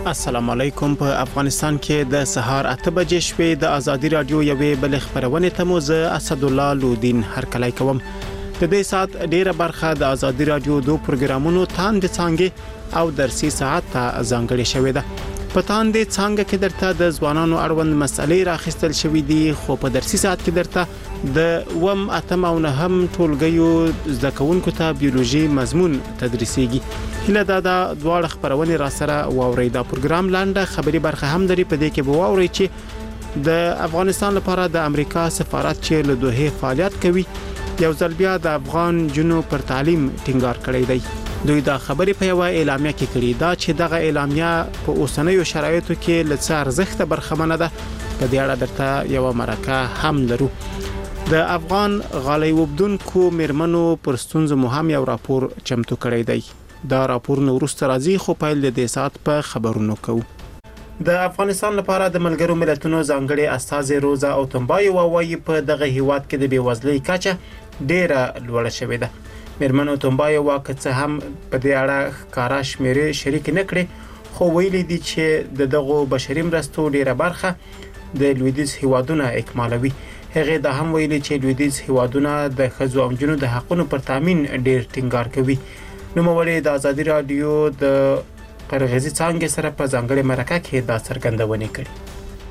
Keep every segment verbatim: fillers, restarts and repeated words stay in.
السلام علیکم. په افغانستان کې د سهار اته بجې شپې د ازادي رادیو یوې بل خبرونه ته مو زه اسد الله لودین هرکلی کوم. د دې سات ډیره برخه د ازادي رادیو دوه پروګرامونو تاند څنګه او درسي ساعت ته ځانګړې شوې ده. په تاند څنګه کې درته د ځوانانو اړوند مسلې راخستل شوې دي، خو په درسي ساعت کې درته د وم اتم او نهم ټولګیو زده کوونکو ته بیولوژي مضمون تدریسيږي. هله دا د دواړه خبرونه را سره واوري. دا پروګرام لاندې خبري برخه هم لري، په دې کې به واوري چې د افغانستان لپاره د امریکا سفارت چې له دوه فعالیت کوي یو ځل بیا د افغان جنو پر تعلیم ټینګار کړی دی. دوی دا خبرې په یو اعلامیه کې کړې ده چې دغه اعلامیه په اوسنیو شرایطو کې لڅ ارزښت برخمنه ده. په دې اړه درته یو مرکه هم لرو. د افغان غالۍ وبدونکو میرمنو پر ستونزو مهم یو راپور چمتو کړی دی. دا راپور نو ورسته راځي، خو پایل د دې سات په خبرونو کوو. د افغانستان لپاره د ملګرو ملتونو ځانګړي استازي روزا او تنبای وايي په دغه هیواد کې د بیوزلۍ کچه ډیره لوړه شوې ده. میرمنو تنبای واکڅه هم په دې اړه کارا شمیرې شریک نه کړي، خو ویلي دي چې د دغه بشري مرستو ډیره برخه د لویدیځ هیوادونو اکمالوي. هغه د هم ویلي چې لویدیځ هیوادونه د ښځو او جنو د حقوقو پر تامین ډیر ټینګار کوي. نو مولې د ازادي رادیو د قرغیزي څنګه سره په ځانګړي مرکه کې دا څرګندونه کړې.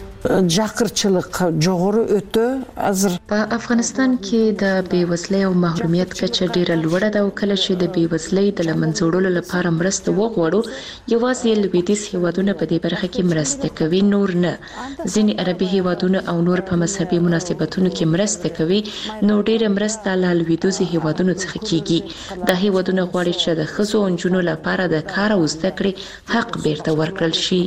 جاقرچلق جوغور اوته ازر په افغانستان کې د بیوزلۍ او محرومیت کچه ډیره لوړه ده او کله چې د بیوزلۍ د لمنځوړلو لپاره مرسته وغواړو یوازې لویدیځ هیوادونه په دې برخه کې مرسته کوي، نور نه. ځینې عربي هیوادونه او نور په مذهبي مناسبتونو کې مرسته کوي، نو ډیره مرسته له لویدیځ هیوادونو څخه کیږي. د هیوادونو غواړي چې د ښځو او نجونو لپاره د کار او زده کړې حق بیرته ورکړل شي.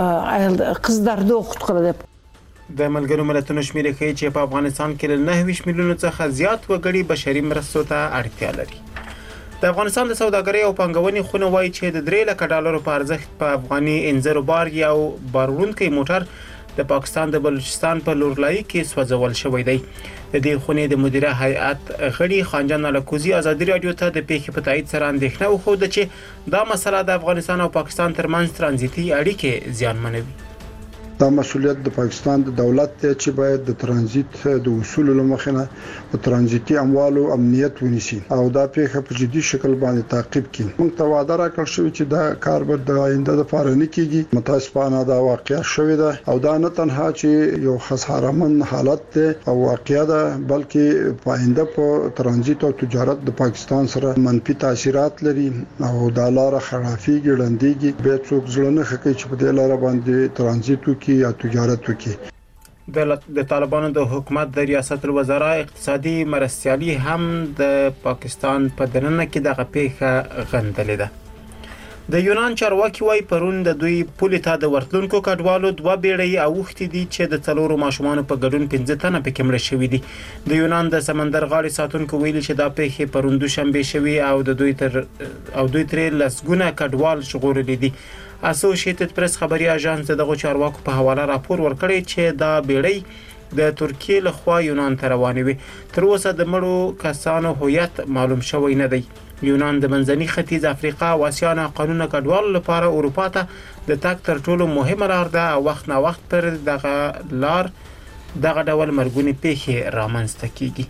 قصدردو خطر د ملګرو ملتونو شمیرې ښیي چې په افغانستان کې له نهه ویشت میلیونو څخه زیات وګړي بشري مرستو ته اړتیا لري. د افغانستان د سوداګرۍ او پانګونې خونه وایي چې د درې لک ډالرو په ارزښت په افغاني انځر بار یو باروړونکی موټر د پاکستان د بلوچستان په لورلای کې سوځول شوی دی. د دې خونې د مدیره هیئت غړي خانجان الکوزي ازادي رادیو ته د پیښې په تایید سره اندېښنه وښوده چې دا مسله د افغانستان او پاکستان ترمنځ ترانزیتي اړیکې زیانمنوي. دا مسؤلیت د پاکستان د دولت ته چې باید د ترانزیت د اصول لمخنه په ترانزیتي اموالو امنیت ونیسي او دا پیښه په جدي شکل باندې تعقیب کړي. موږ ته وعده راکړل شوې چې دا کار به د آینده لپاره نه کیږي. متاسفانه دا واقعیا شوې ده او دا نه تنها چې یو خسارهمن حالت ده او واقعیا ده، بلکې په آینده په ترانزیت او تجارت د پاکستان سره منفي تاثیرات لري او دا لار خرافي ګړندېږي. به څوک ځل نه خکې چې په دې لار باندې ترانزیت وکړي یا تجارت وکړي. د طالبانو د حکومت د ریاست الوزرا اقتصادي مرستيالي هم د پاکستان په دننه کې دغه پیښه غندلې ده. د یونان چارواکي وايي پرون د دوی پولې ته د ورتلونکو کډوالو دوه بیړۍ اوختې دي چې د څلورو ماشومانو په ګډون پنځه تنه پکې مړه شوي دي. د یونان د سمندر غاړې ساتونکو ویلي چې دا پیښه پرون دوشنبه شوي او د دوی تر او دوی ترې لسګونه کډوال ژغورلي دي. اسوسییټډ پریس خبري اژانس دغه چارواکو په حواله راپور ورکړی چې دا بیړۍ د ترکیه له خوا یونان ته روانې وي. تر اوسه د مړو کسانو هویت معلوم شوی نه دی. یونان د منځني ختیځ افریقا او اسیا نه قانون کډوالو لپاره اروپا ته د تګ تر ټولو مهمه لار ده او وخت نه وخت پر دغه لار دغه ډول مرګونی پیښې رامنځته کیږي.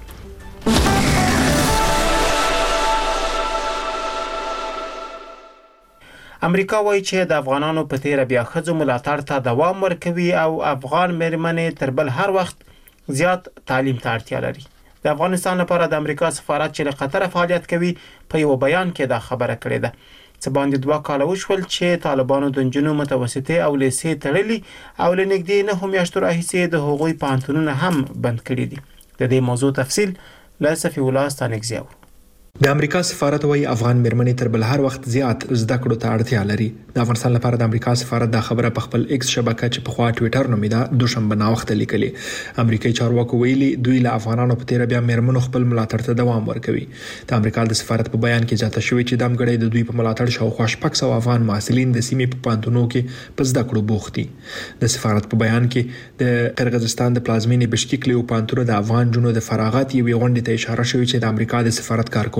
امریکا وایي چې د افغانانو په تیر بیا ښځو ملاتړ ته دوام ورکوي او افغان مېرمنې تر بل هر وخت زیات تعلیم ته اړتیا لري. د افغانستان لپاره د امریکا سفارت چې له قطر فعالیت کوي په یو بیان کې دا خبره کړې ده. څه باندې دوه کاله وشول چې طالبانو د جنوب متوسطه او لیسې تړلي او لنګدې نه هم یاشتو راهیسې د هغوی پانتونونه هم بند کړي دي. د دې موضوع تفصیل له صفی الله ستانګزیو. د امریکا سفارت وايي افغان مېرمنې تر بل هر وخت زیات زده کړو ته اړتیا لري. د افغانستان لپاره د امریکا سفارت دا خبره په خپل ایکس شبکه چې په خوا ټوئیټر نومیدا دوشنبه ناوخته لیکلې. امریکایي چارواکو ویلي دوی له افغانانو په تیر بیا مېرمنو خپل ملاتړ ته دوام ورکوي. د امریکا د سفارت په بیان کې ځاته شوی چې د امګړې د دوی په ملاتړ شاوخوا شپږ سوه افغان محصلین د سیمې په پانتونو کې په زده کړو بوخت دي. د سفارت په بیان کې د قرغیزستان د پلازمینې بشکیک له پانتونو د افغان جنو د فراغت یوې غونډې ته اشاره شوې چې د امریکا د سفارت کارکونکو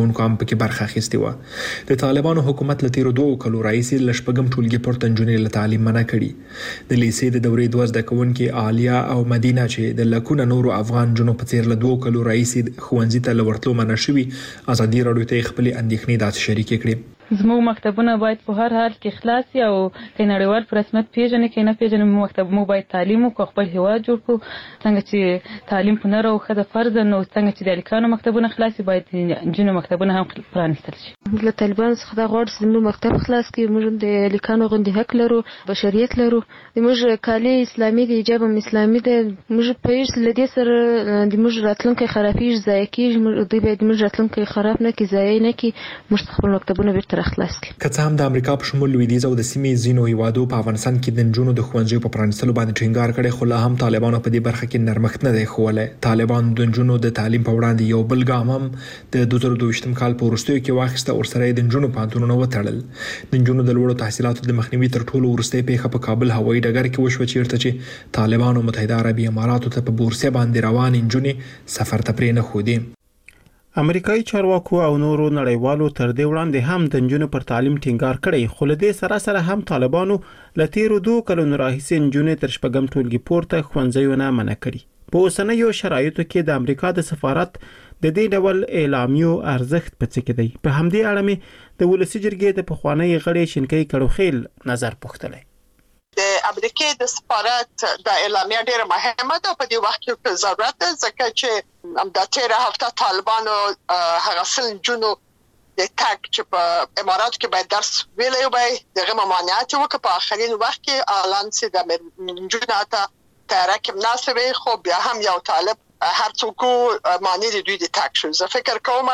کارکونکو هم پکې برخه اخیستې و. د طالبانو حکومت له تیرو دوه کلو راهیسې له شپږم ټولګي پورته نجونې له تعلیم منع کړي. د لیسې د دورې دوه زده کوونکي عالیه او مدینه چې د لکونه نورو افغان جنو په څیر له دوه کلو راهیسې ښوونځي ته لورتلو منع شوي، ازادي راډیو ته خپل اندېښنې داسې شریکې کړې. زموږ مکتبونه باید په هر حال کې خلاص وي او که نړیوال په رسمیت پیژني که نه پیژني مکتب مو باید تعلیم وکړو، خپل هیواد جوړ کړو. څنګه چې تعلیم په نر او ښځه فرض نو څنګه چې د هلکانو مکتبونه خلاص وي باید نجونو مکتبونه هم پرانیستل شي. له طالبانو څخه دا غواړو چې زموږ مکتب خلاص کړي. موږ د هلکانو غوندې حق لرو، بشریت لرو. زموږ کالي اسلامي دی، حجاب هم اسلامي دی. موږ پوهېږو له دې سره د موږ راتلونکی خرابېږي، ضایع کېږي. دوی باید موږ راتلونکی خراب نه کړي، ضایع نه کړي. موږ خپل مکتبونه بیرته راخلاص کړي. که څه هم د امریکا په شمول لویدیځ او د سیمې ځینو هیوادو په افغانستان کې د نجونو د ښوونځیو په پرانیستلو باندې ټینګار کړی، خو لا هم طالبانو په دې برخه کې نرمښت نه دی ښوولی. طالبان د نجونو د تعلیم په وړاندې یو بل ګام هم د دوه زره دوه ویشتم کال په وروستیو کې واخیسته، ورسره یې د نجونو پوهنتونونه وتړل. د نجونو د لوړو تحصیلاتو د مخنیوي تر ټولو وروستۍ پیښه په کابل هوایي ډګر کې وشوه، چیرته چې طالبانو متحده عربي اماراتو ته په بورسیه باندې روانې نجونې سفر ته پرې نه ښودې. امریکایي چارواکو او نورو نړیوالو تر دې وړاندې هم د نجونو پر تعلیم ټینګار کړی، خو له دې سره سره هم طالبانو له تیرو دوه کلونو راهیسې نجونې تر شپږم ټولګي پورته ښوونځیو نه منع کړي. په اوسنیو شرایطو کې د امریکا د سفارت د دې ډول اعلامیو ارزښت په څه کې دی؟ په همدې اړه مې د ولسي جرګې د پخوانی غړي شینکۍ کړوخیل نظر پوښتلی. د امریکای د سفارت د اعلامیه ډیره مهمه ده په دې وخت کې ضرورت ده، ځکه چې هم د تیر هفته طالبانو هغه سل جنو د تاک چې په امارات کې باید درس ویلې وي دغه ممانعت وکړ. په اخرین وخت کې اعلان سي د جنو ته ترک مناسبه، خو بیا هم یو طالب هر څوک معنی د دوی د تاک شو. زه فکر کوم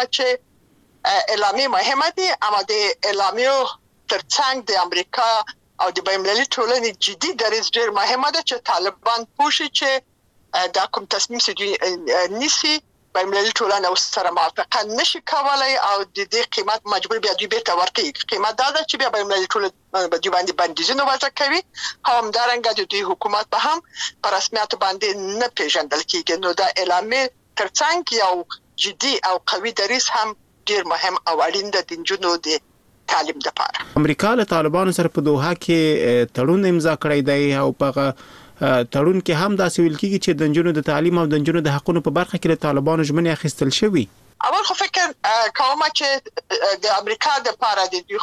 چې اعلامیه مهمه دي، اما د اعلامیه ترڅنګ د امریکا او د بین‌المللي ټولنې جدي دریځ ډېر مهمه ده چې طالبان پوه شي چې دا کوم تصمیم چې دوی نیسي بین‌المللي ټولنه ورسره موافقه نشي کولی او د دې قیمت مجبور بیا دوی بیرته ورکوي. قیمت دا ده چې بیا بین‌المللي ټولنه به دوی باندې بندیزونه وضع کوي او همدارنګه د دوی حکومت به هم په رسمیت باندې نه پیژندل کېږي. نو دا اعلامیه ترڅنګ یو جدي او قوي دریځ هم ډېر مهم او اړین ده د نجونو د تعلیم لپاره. امریکا له طالبانو سره په دوحه کې تړون امضا کړی دی او په تړون کې هم داسې ویل کېږي چې د نجونو د تعلیم او د نجونو د حقوقو په برخه کې له طالبانو ژمنې اخیستل شوي. اول خو فکر کوم چې د امریکا د لپاره د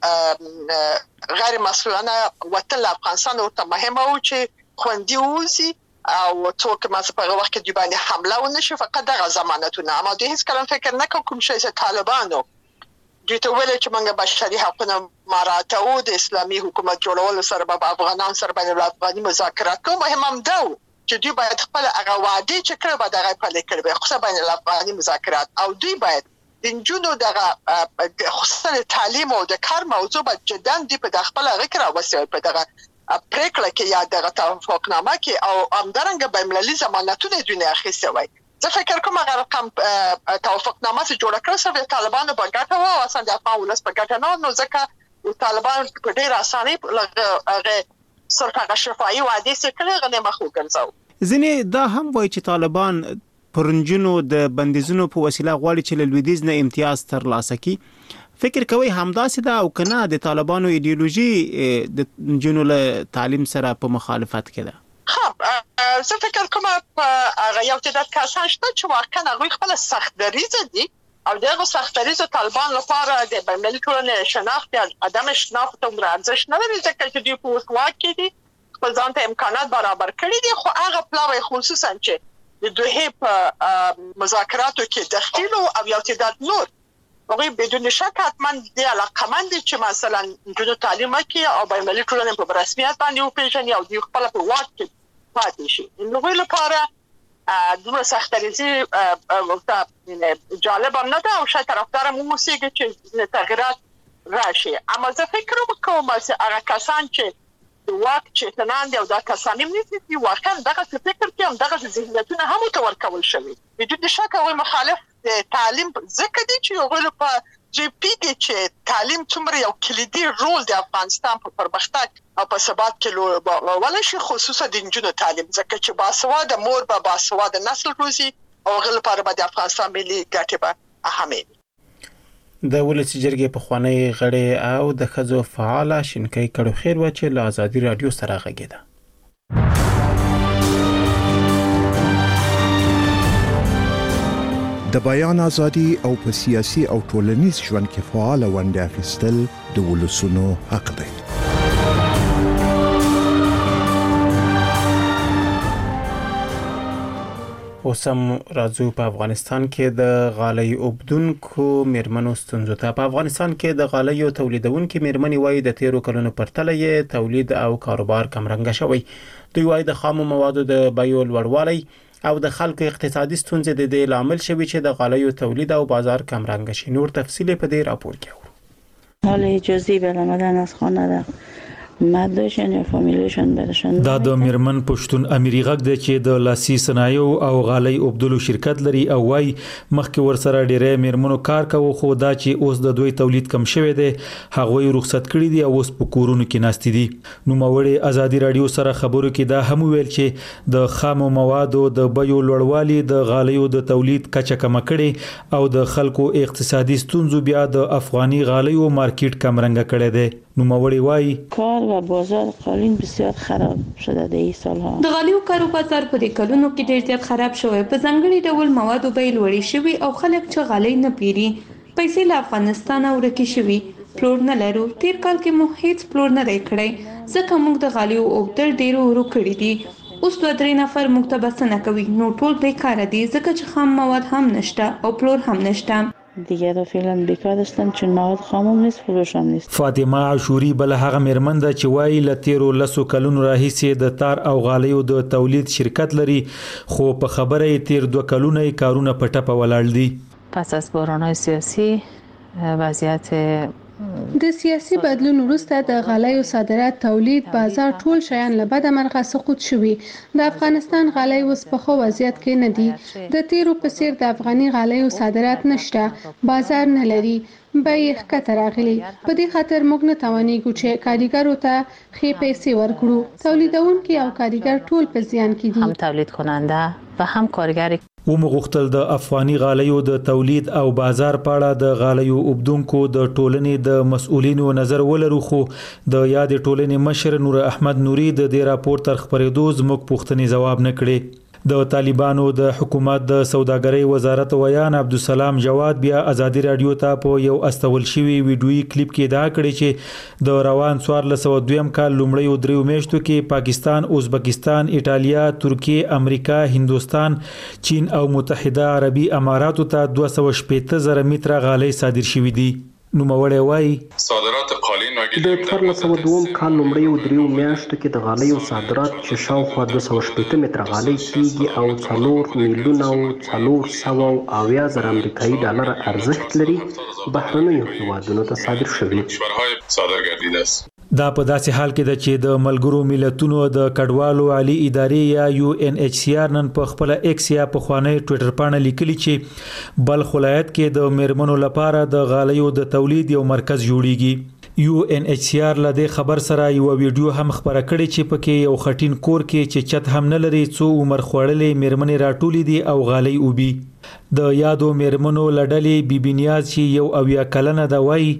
خپل غیر مسؤلانه وطن افغانستان ورته مهمه و چې خوندي ووسي او څوک ما په هغه وخت کې د باندې حمله ونشي، فقط دغه ضمانتونه. اما د هیڅ کله فکر نه کوم چې طالبانو دوی ته ویل چې موږ بشري حقوقونه مراعاتو، د اسلامي حکومت جوړولو سره به افغانان سره باندې افغاني مذاکرات کوو. مهم هم ده چې دوی باید خپل هغه وعده چې کړی به دغه پلي کړي به خصوصا باندې افغاني مذاکرات، او دوی باید د نجونو دغه خصوصا تعلیم او د کار موضوع به جدا دی په خپل هغه کې راوستي په دغه پریکړه کې یا دغه توافقنامه کې او همدارنګه بین‌المللي ضمانتونه دوی نه اخیستي وای. زه فکر کوم هغه رقم توافقنامه چې جوړه کړه سره طالبانو په ګټه و او اصلا د افغان ولس په ګټه نه، نو ځکه طالبان په ډیر اسانۍ هغه صرف هغه شفاهي وعده چې کړه غنه مخ وګرځاو. ځینې دا هم وایي چې طالبان پرنجونو د بندیزونو په وسیله غواړي چې له لویدیځ نه امتیاز ترلاسه کړي. فکر کوي همداسې ده او کنه د طالبانو ایدئولوژي د نجونو له تعلیم سره په مخالفت کې ده؟ زه فکر کوم هغه یو تعداد کسان شته چې واقعا هغوی خپل سخت دریځه دي او دغه سخت دریځه طالبان لپاره د بین‌المللي ټولنې شناخت یا عدم شناخت عمر ارزښت نه لري، ځکه چې دوی په اوس واک کې دي خپل ځان ته امکانات برابر کړي دي. خو هغه پلاوی خصوصا چې د دوی په مذاکراتو کې دخیل او یو تعداد نور هغوی بدون شک حتما د علاقمند دي چې مثلا نجونو تعلیم وکړي او بین‌المللي ټولنې په رسمیت باندې وپیژني او دوی خپل په واک کې پاتې شي. نو غوښتل لپاره دومره سخت دریځي ورته جالب هم نه ده او شاید طرفدار مو اوسېږي چې تغییرات راشي. اما زه فکر کوم چې هغه کسان چې د واک چیتنان دي او دا کسان هم نیسي واقعا دغه فکر کې هم دغه ذهنیتونه هم ورکول شوي. بدون شک هغوی مخالف د تعلیم ځکه دي چې هغوی په جی پی کې چې تعلیم څومره یو کلیدي رول د افغانستان په پرمختګ او په ثبات کې لوبولی شي، خصوصا د نجونو تعلیم، ځکه چې باسواده مور به باسواده نسل روزي او هغه لپاره به د افغانستان ملي ګټې به اهمې وي. د ولسی جرګې په خوانی غړي او د خزو فعال شینکي کړو خیر و چې له ازادي رادیو سره غږیده. د بیان ازادي او په سیاسي او ټولنیز ژوند کې فعال ونډه اخیستل د ولسونو حق دی. اوسم راځو په افغانستان کې د غالۍ اوبدونکو میرمنو ستونزو ته. په افغانستان کې د غالیو تولیدونکو میرمنې وایي د تیرو کلونو پرتله یې تولید او کاروبار کمرنګ شوی. دوی وایي د خامو موادو د بیو لوړوالی او د خلکو اقتصادي ستونزې د دې لامل شوي چې د غالیو تولید او بازار کمرنګ شي. نور تفصیل په دې راپور کې اورو. حال اجازه برآمدن از خانه را مدلشن یا فامیلشن برشن. دا د میرمن پښتون اميري غږ دی چې د لاسي صنایعو او غالۍ اوبدلو شرکت لري او وايي مخکې ورسره ډېرې میرمنو کار کوي خو دا چې اوس د دوی تولید کم شوی دی هغه رخصت کړی دی او اوس په کورونو کې ناستې دي. نو موري ازادي رادیو سره خبرو کې دا هم ویل چې د خامو موادو د بیو لوړوالي د غالیو د تولید کچه کم کړي او د خلکو اقتصادي ستونزو بیا د افغاني غالیو مارکیټ کمرنګ کړی دی. نو موري وايي کار و بازار قالین بسیار خراب شده د این سالها. د غالیو کارو بازار په دې کلونو کې ډېر زیات خراب شوی. په ځانګړي ډول موادو بیې لوړې شوي او خلک چې غالۍ نه پیري. پیسې له افغانستان ورکې شوي. پلور نه لرو. تیر کال کې مو هیڅ پلور نه دی کړی ځکه موږ د غالیو اوبدل ډېر ورو کړی دي. اوس دوه درې نفر موږ ته بسنه کوي. نو ټول دې کار دي ځکه چې خام مواد هم نشته او پلور هم نشته. دیگه رو فعلا بیکار هستن چون مواد خامم نیست فروش هم نیست. فاطمه عاشوري بل هغه میرمن ده چې وایي ل تیرو لسو کلونو راهیسې د تار او غالیو د تولید شرکت لري خو په خبره یې تیر دوه کلونه کارونه په ټپه ولاړ دي. پس از بحران‌های سیاسی وضعیت د سیاسي بدلون وروسته د غالیو صادرات تولید بازار ټول شیان له بده مرغه سقوط شوي. د افغانستان غالۍ اوس په خو وضعیت کې نه دي. د تیرو په څیر د افغاني غالیو صادرات نشته. بازار نه لري. بیې ښکته راغلي. په دې خاطر موږ نه توانېږو چې کارګرو ته ښې پیسې ورکړو. تولیدونکي او کارګر ټول په زیان کې دي. هم تولید کننده و هم کارګر. و مغختل د افغاني غالیو د تولید او بازار پاړه د غالیو اوبدونکو د ټولنې د مسؤلینو نظر ولرو خو د یاد ټولنې مشر نور احمد نوري د دې راپور تر خبرېدو زموږ پوښتنې جواب نه کړي. د طالبانو د حکومت د سوداګرۍ وزارت ویان عبدالسلام جواد بیا ازادي رادیو ته په یو استول شوی ویډیویي کلیپ کې دا کړی چې د روان څوارلس سوه دویم کال لومړیو دریو میاشتو کې پاکستان، ازبکستان، ایټالیا، ترکیه، امریکا، هندوستان، چین او متحده عربي اماراتو ته دوه سوه شپېته زره متره غالۍ صادر شوي دي. نو موري وايي صادرات قالین د څوارلس سوه دویم کال لومړیو دریو میاشتو کې د غالیو صادرات چې شاوخوا دوه سوه شپېته متره غالۍ کېږي او څلور میلیونه او څلور سوه اویا زره امریکایي ډالر ارزښت لري بهرنیو هیوادونو ته صادر شوي. دا په داسې حال کې ده چې د ملګرو ملتونو د کډوالو عالی ادارې یا یو ان ایچ سی آر نن په خپل ایکس یا په خوانی ټوئیټر باندې لیکلي چې بلخ ولایت کې د میرمنو لپاره د غالیو د تولید یو مرکز جوړیږي. یو ان ایچ سی آر له دې خبر سره یو ویډیو هم خبره کړې چې پکې یو خټین کور کې چې چت هم نه لري څو عمر خوړلې میرمنې راټولې دي او غالۍ اوبي. د یادو میرمنو لړلې بیبي نیاز چې یو اویا کلنه ده وایي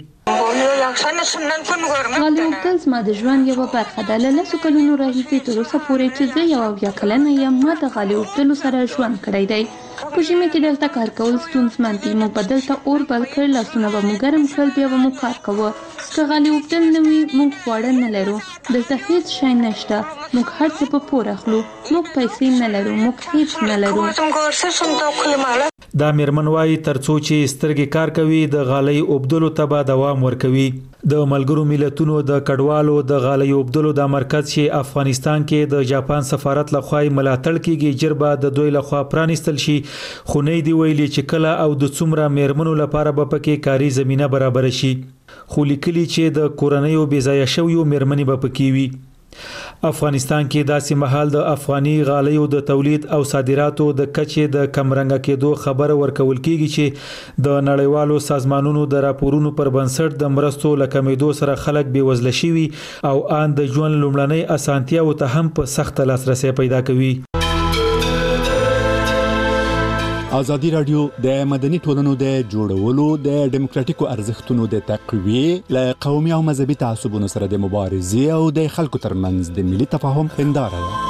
غالۍ اوبدل زما د ژوند یوه برخه ده. له لسو کلونو راهیسې تر اوسه پورې چې زه یو اویا کلنه یم ما د غالۍ اوبدلو سره ژوند کړی دی. په ژمي کې دلته کار کول ستونزمن دي. موږ به دلته اور بل کړ، لاسونه به مو ګرم کړل، بیا به مو کار کوه. که غالۍ اوبدل نه وي موږ خواړه نه لرو. دلته هیڅ شی نشته. موږ هر څه په پور اخلو. موږ پیسې نه لرو. موږ هیڅ نه لرو. دا میرمن وايي ترڅو چې سترګې کار کوي د غالۍ اوبدلو ته به دوام ورکوي. د ملګرو ملتونو د کډوالو د غالۍ اوبدلو د مرکز چې افغانستان کې د جاپان سفارت لخوا ملاتړ کیږي جربه د دوی لخوا پرانستل شي خو نه دی ویلي چې کله او د څومره میرمنو لپاره به پکې کاري زمينه برابر شي. خو لیکلي چې د کورنیو بېځایه شویو میرمنې به پکې وي. افغانستان کې داسې مهال د افغاني غالیو د تولید او صادراتو د کچې د کمرنګ کېدو خبره ورکول کیږي چې د نړیوالو سازمانونو د راپورونو پر بنسټ د مرستو لکمېدو سره خلک بې وزله شوي او آن د ژوند لومړنۍ اسانتیاو ته هم په سخت لاسرسي پیدا کوي. ازادي رادیو د مدني ټولنو د جوړولو د ډیموکراتیکو ارزښتونو د تقویه ل قومي او مذهبي تعصبونو سره د مبارزې او د خلکو ترمنځ د ملي تفاهم هنداره ده.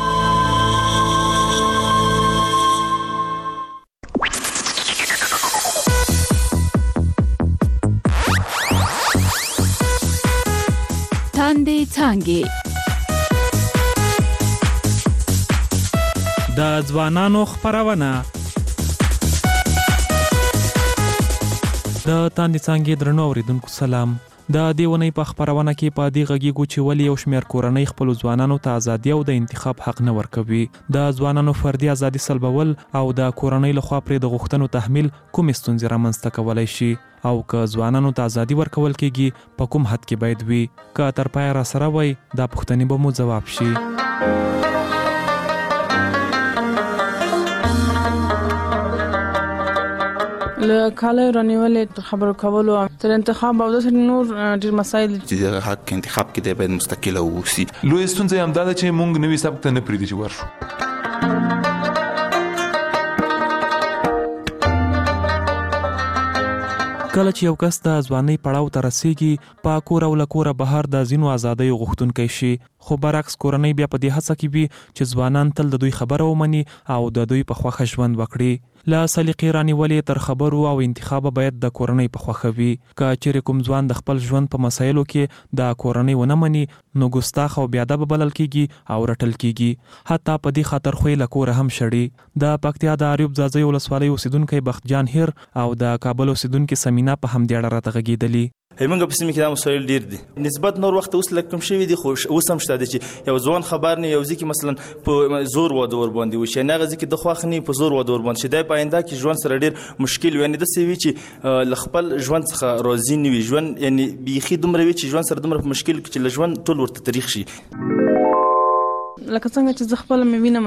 تاندې څانګې د ځوانانو خبرونه د تاندې څانګې درنو اوریدونکو سلام. د دیونی په خبرونه کې په دې غږیږو چې ولې یو شمېر کورنۍ خپل ځوانانو ته ازادي او د انتخاب حق نه ورکوي. د ځوانانو فردي ازادي سلبول او د کورنۍ لخوا پرې د غوښتنو تحمیل کوم ستونزې رامنځته کولای شي او که ځوانانو ته ازادي ورکول کېږي په کوم حد کې باید وي. که تر پایه را سره وای دا پوښتنې به مو ځواب شي. له کاله رانیولې تر خبرو کولو تر انتخاب او د نور ډیر مسایل چې حق انتخاب کې د باید مستقل اوسي. لوی ستونزه هم دا چې مونږ نوې سبق ته نه پریدي چې ورشو. کله چې یو کس د ځوانۍ پړاو ته رسیږي په کور او لکوره بهر د ځینو ازادۍ غوښتونکی شي، خو برعکس کورنۍ بیا په دې هڅه کې وي چې ځوانان تل د دوی خبره ومني او د دوی په خوښه ژوند وکړي. له سلیقې رانیولې تر خبرو او انتخاب باید د کورنۍ په خوښه وي. که چیرې کوم ځوان د خپل ژوند په مسایلو کې د کورنۍ ونه مني نو ګستاخ او بې ادبه بلل کیږي او رټل کیږي. حتی په دې خاطر خو له کوره هم شړي. د پکتیا د اریوب ځاځي ولسوالۍ اوسیدونکو بختجان هیر او د کابل اوسیدونکو سمینا په همدې اړه راته غږیدلې. همغه په سیمه کې دا مسایل ډیر دي. نسبت نور وخت اوس لکه کم شوی دي، خو اوس هم شته چې یو ځوان خبر نه یو ځکه مثلا په زور و دور باندې وشي نه غزي کې د خواخنی په زور و دور باندې شي. د پاینده کې ژوند سره ډیر مشکل وي. نه د سوي چې لخپل ژوند څخه راضي نه وي، ژوند یعنی بيخي دومره وي چې ژوند سره دومره مشکل کې چې ژوند ټول ورته تاریخ شي. لکه څنګه چې زه خپل مې وینم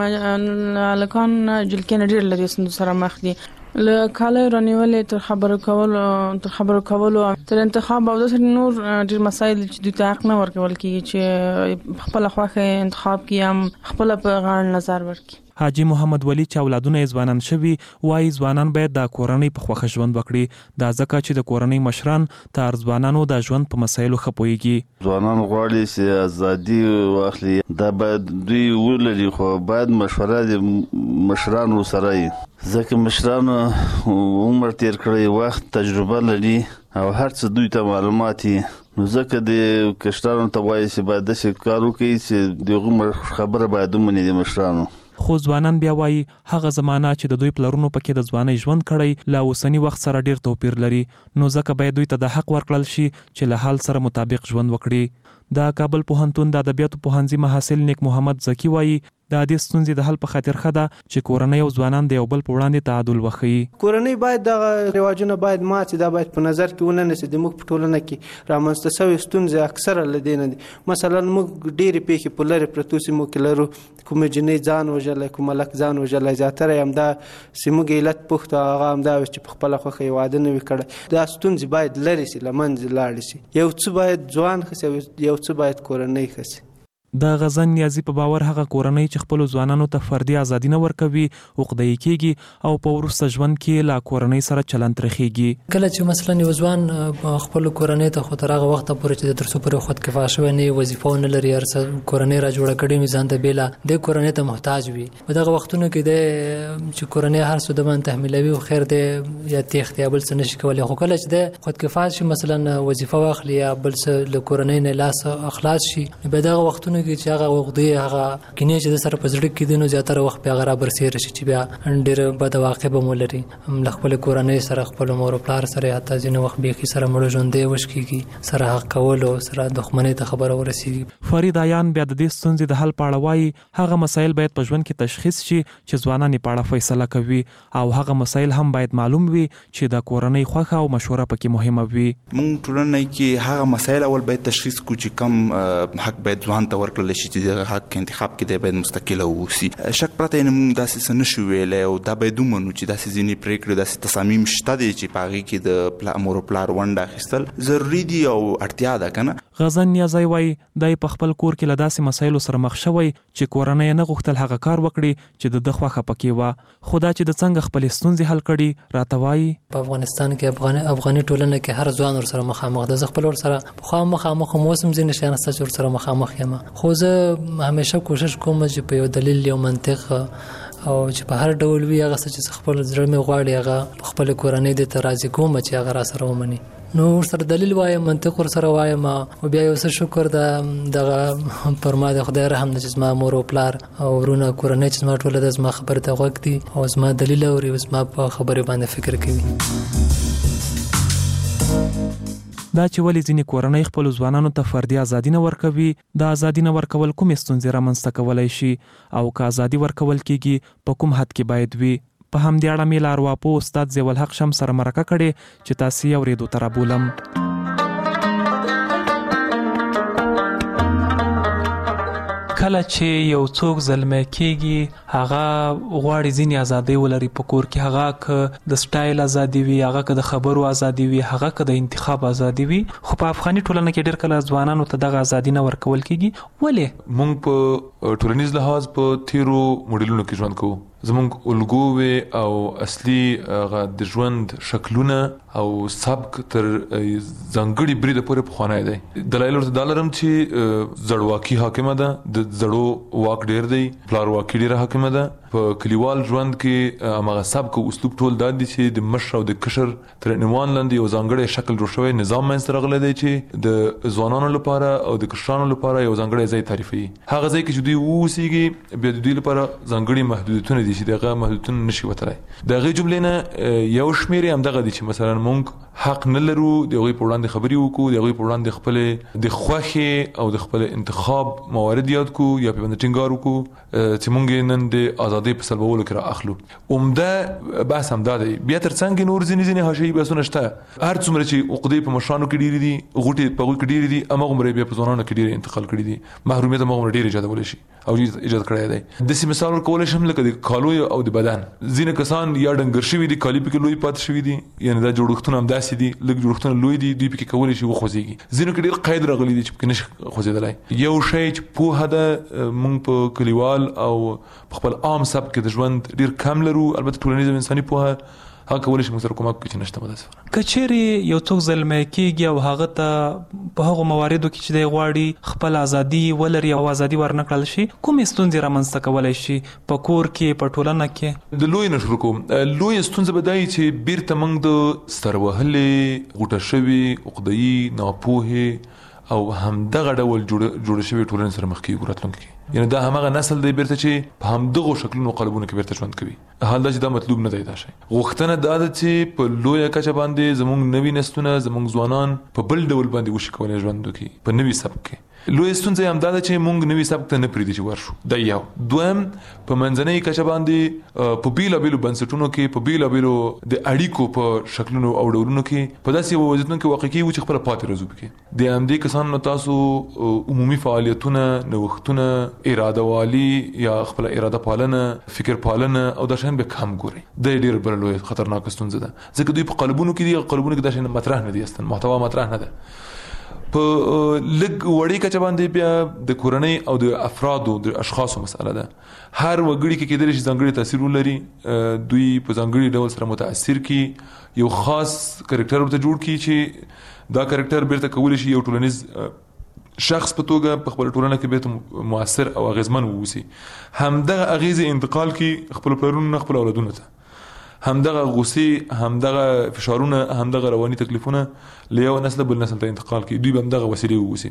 لکان جلکین ډیر لري سره مخ دي. له کاله رانیولې تر خبرو کولو تر خبرو کولو تر انتخاب او د نور ډیر مسایل چې دوی ته حق نه ورکول کیږي چې خپل خواخه انتخاب کیم خپل په غاړه نظر ورکړي. حاجی محمد ولی چې اولادونه ځوانان شوي وایي ځوانان باید د کورنۍ په خوښه ژوند وکړي. دا ځکه چې د کورنۍ مشران تر ځوانانو د ژوند په مسایلو ښه پوهیږي. ځوانان غواړي چې ازادي واخلي، دا باید دوی ولري، خو باید مشوره د مشرانو سره وي ځکه مشرانو عمر تیر کړی، وخت تجربه لري او هر څه دوی ته معلومات دي. نو ځکه د کشرانو ته وایي چې باید داسې کار وکړي چې دغه خبره باید ومني د مشرانو. خو ځوانان بیا وایي هغه زمانہ چې د دوی پلرونو پکې د ځوانۍ ژوند کړی له اوسنی وخت سره ډیر توپیر لري، نو ځکه باید دوی ته د حق ورکړل شي چې له حال سره مطابق ژوند وکړي. د کابل پوهنتون د ادبیاتو پوهنځي محصل نیک محمد زکی وایي د دې ستونزې د حل په خاطر خده چې کورنۍ او ځوانان د یو بل په وړاندې تعادل وښيي. کورنۍ باید د رواجونو باید ماته دا باید په نظر کې وننه چې د موږ په ټولنه کې رامنځته شوی ستونزې اکثره لدینه دي. مثلا موږ ډېری پیښې په لری پروتو سیمو کې لرو، کوم جنې ځان وژلای، کوم ملک ځان وژلای، زیاتره هم دا سیمو کې علت پوښتنه هغه هم دا چې په خپل خوخه واده نه وکړي. دا ستونزې باید لری سي لمنځ لاړ شي. یو څه باید ځوان خسي، یو څه باید کورنۍ خسي. د غزن نیازی په باور هغه کورنۍ چې خپل ځوانانو ته فردي ازادي نه ورکوي عقده‌ای کیږي او په ورسته ژوند کې لا کورنۍ سره چلند ترخیږي. کله چې مثلا یو ځوان خپل کورنۍ ته خو تر هغه وخت پورې چې د ترسو پر خود کفا شوی نه وظیفه نه لري، ارڅ کورنۍ را جوړ کړي میزان ته بیلا د کورنۍ ته محتاج وي. په دغه وختونو کې د چې کورنۍ هر څه د باندې تحمیلوي او خیر د یا تخت یا بل څه نشي کولای. خو کله چې د خود کفا شي مثلا وظیفه واخلي یا بل څه له کورنۍ نه لاس اخلاص شي، په دغه وختونو چې هغه وغدي هغه کینې چې د سره پزړه کې دینو زیاتره وخت بیا غره برسیر شي چې بیا ډېر بد واقع به مولري هم خپل کورنۍ سره خپل مور او پلار سره حتی ځینې وخت به کی سره مړ ژوندې وشکيږي سره حق کول او سره دښمنۍ ته خبره ورسیږي. فرید عیان بیا د دې ستونزې د حل پاړه وایي هغه مسایل باید په ژوند کې تشخیص شي چې ځوانان یې پاړه فیصله کوي او هغه مسایل هم باید معلوم وي چې د کورنۍ خوښه او مشوره پکې مهمه وي. موږ ټولنه کې هغه مسایل اول باید تشخیص کو چې کم حق باید ځوان ته ورکړل ورکړل شي چې د حق انتخاب کې د باید مستقله ووسی. شک پرته نه موږ داسې څه نشو ویلی او دا باید ومنو چې داسې ځینې پرېکړې داسې تصامیم شته دی چې په هغې کې د پلا مور او پلار ونډه اخیستل ضروري دي او اړتیا ده که نه. غزن نیازی وایي دی په خپل کور کې له داسې مسایلو سره مخ شوی چې کورنۍ یې نه غوښتل هغه کار وکړي چې د ده خوښه پکې وه، خو دا چې د څنګه خپلې ستونزې حل کړي راته وایي. په افغانستان کې افغاني افغاني ټولنه کې هر ځوان ورسره مخامخ ده. زه خپل ورسره پخوا مخامخ هم اوس هم ځینې شیان شته چې ورسره مخامخ یم، خو زه همیشه کوشش کوم چې په یو دلیل یو منطق او چې په هر ډول وي هغه څه چې خپل زړه مې غواړي هغه خپل کورنۍ دې ته راضي کوم چې هغه را سره ومني. نو ورسره دلیل وایم، منطق ورسره وایم او بیا یو څه شکر ده دغه پر ما د خدای رحم ده چې زما مور او پلار او ورونه کورنۍ چې زما ټوله د زما خبرې ته غوږ دي او زما دلیل اوري او زما په خبرې باندې فکر کوي. دا چې ولې ځینې کورنۍ خپلو ځوانانو ته فردي ازادي نه ورکوي، دا ازادي نه ورکول کومې ستونزې رامنځته کولی شي او که ازادي ورکول کېږي په کوم حد کې باید وي. په همدې اړه مې له ارواپوه استاد ضیاءالحق شمس سره مرکه کړې چې تاسې یې اورېدو ته رابولم. کله چې یو څوک زلمی کېږي هغه غواړي ځینې ازادۍ ولري په کور کې، هغه که د سټایل ازادي وي، هغه که د خبرو ازادي وي، هغه که د انتخاب ازادي وي، خو په افغاني ټولنه کې ډېر کله ځوانانو ته دغه ازادي نه ورکول کېږي. ولې؟ موږ په ټولنیز لحاظ په تیرو موډلونو کې ژوند کوو. زمونږ الګوې او اصلي د ژوند شکلونه او سبک تر ځانګړي بریده پورې پخوانی دی. دلایل ورته دا لرم چې زړواکي حاکمه ده، د زړو واک ډېر دی، پلارواکي ډېره حاکمه ده. په کلیوال ژوند کې هماغه سبک او اسلوب ټول دا دي چې د مشر او د کشر تر عنوان لاندې یو ځانګړی شکل جوړ شوی نظام منځته راغلی دی چې د ځوانانو لپاره او د کشرانو لپاره یو ځانګړی ځای تعریفوي. هغه ځای کې چې دوی واوسېږي بیا د دوی لپاره ځانګړي محدودیتونه دي چې دغه محدودیتونه نشي وتلی. د هغې جملې نه یو شمېر یې همدغه دي چې مثلا موږ حق نه لرو د هغوی په وړاندې خبرې وکړو، د هغوی په وړاندې خپلې د خوښې او د خپل انتخاب موارد یاد کړو یا پرې باندې ټینګار وکړو چې موږ یې نن د ازادۍ په سلبولو کې را اخلو. عمده بحث همدا دی. بیا تر څنګ نور ځینې ځینې حاشیهي بحثونه شته. هر څومره چې عقدې په مشرانو کې ډېرې دي، غوټې په هغوی کې ډېرې دي، هماغومره بیا په ځوانانو کې ډېرې انتقال کړي دي. محرومیت هماغومره ډېر ایجادولی شي او ایجاد کړی دی. داسې مثال ورکولی شم لکه د کالو او د بدن. ځینې کسان یا ډنګر شوي دي، کالي پکې لوی پاتې شوي دي، یعنې دا جوړښتونه همداسې دي، لږ جوړښتونه لوی دي، دوی پکې کولی شي وخوځېږي. ځینو کې ډېر قید راغلی دی چې پکې نشي خوځېدلی. یو شی چې پوهه ده موږ په کلیوال او په خپل عام سبک کې د ژوند ډېر کم لرو. البته ټولنیز او انساني پوهه هغه کولی شي موږ سره کومک وکړي چې نشته متاسفانه. که چیرې یو څوک زلمی کېږي او هغه ته په هغو مواردو کې چې دی غواړي خپل ازادي ولري او ازادي ورنه کړل شي، کومې ستونزې رامنځته کولی شي په کور کې، په ټولنه کې؟ د لوی نه شروع کوم. لویه ستونزه به دا وي چې بیرته موږ د سر وهلې، غوټه شوې، عقده‌يي، ناپوهې او همدغه ډول جوړه شوې ټولنې سره مخ کېږو راتلونکي کې. یعنې دا هماغه نسل دی بیرته چې په همدغو شکلونو قالبونو کې بیرته ژوند کوي. حال دا چې دا مطلوب نه دی. دا شی غوښتنه دا ده چې په لویه کچه باندې زموږ نوي نسلونه، زموږ ځوانان په بل ډول باندې وشي کولی ژوند وکړي په نوي سبک کې. لویه ستونزه یې همدا ده چې موږ نوي سبک ته نه پرېږدي چې ورشو. دا یو. دویم، په منځنۍ کچه باندې په بیلابیلو بنسټونو کې، په بیلابیلو د اړیکو په شکلونو او ډولونو کې په داسې یو وضعیتونو کې واقع کېږو چې خپله پاتې راځو پکې. د همدې کسانو نه تاسو عمومي فعالیتونه، نوښتونه، اراده والي یا خپل اراده پالنه، فکر پالنه او دا شیان به کم ګورئ. دا ډېر بله لویه خطرناکه ستونزه ده، ځکه دوی په قالبونو کې دي. قالبونو کې دا شیان مطرح نه دي، اصلا محتوا مطرح نه ده. په لږ وړې کچه باندې بیا د کورنۍ او د افرادو د اشخاصو مسئله ده. هر وګړي کې کېدلی شي ځانګړي تاثیر ولري، دوی په ځانګړي ډول سره متاثر کړي، یو خاص کرکټر ورته جوړ کړي چې دا کرکټر بیرته کولی شي یو ټولنیز شخص په توګه په خپل ټولنه کې بیرته مؤثر او اغیزمن ووسي. همدغه اغیزې انتقال کړي خپل پلرونو، خپل اولادونو ته. همدغه غصې، همدغه فشارونه، همدغه رواني تکلیفونه له یو نسل بل نسل ته انتقال کړي. دوی به همدغه وسیلې ووسي.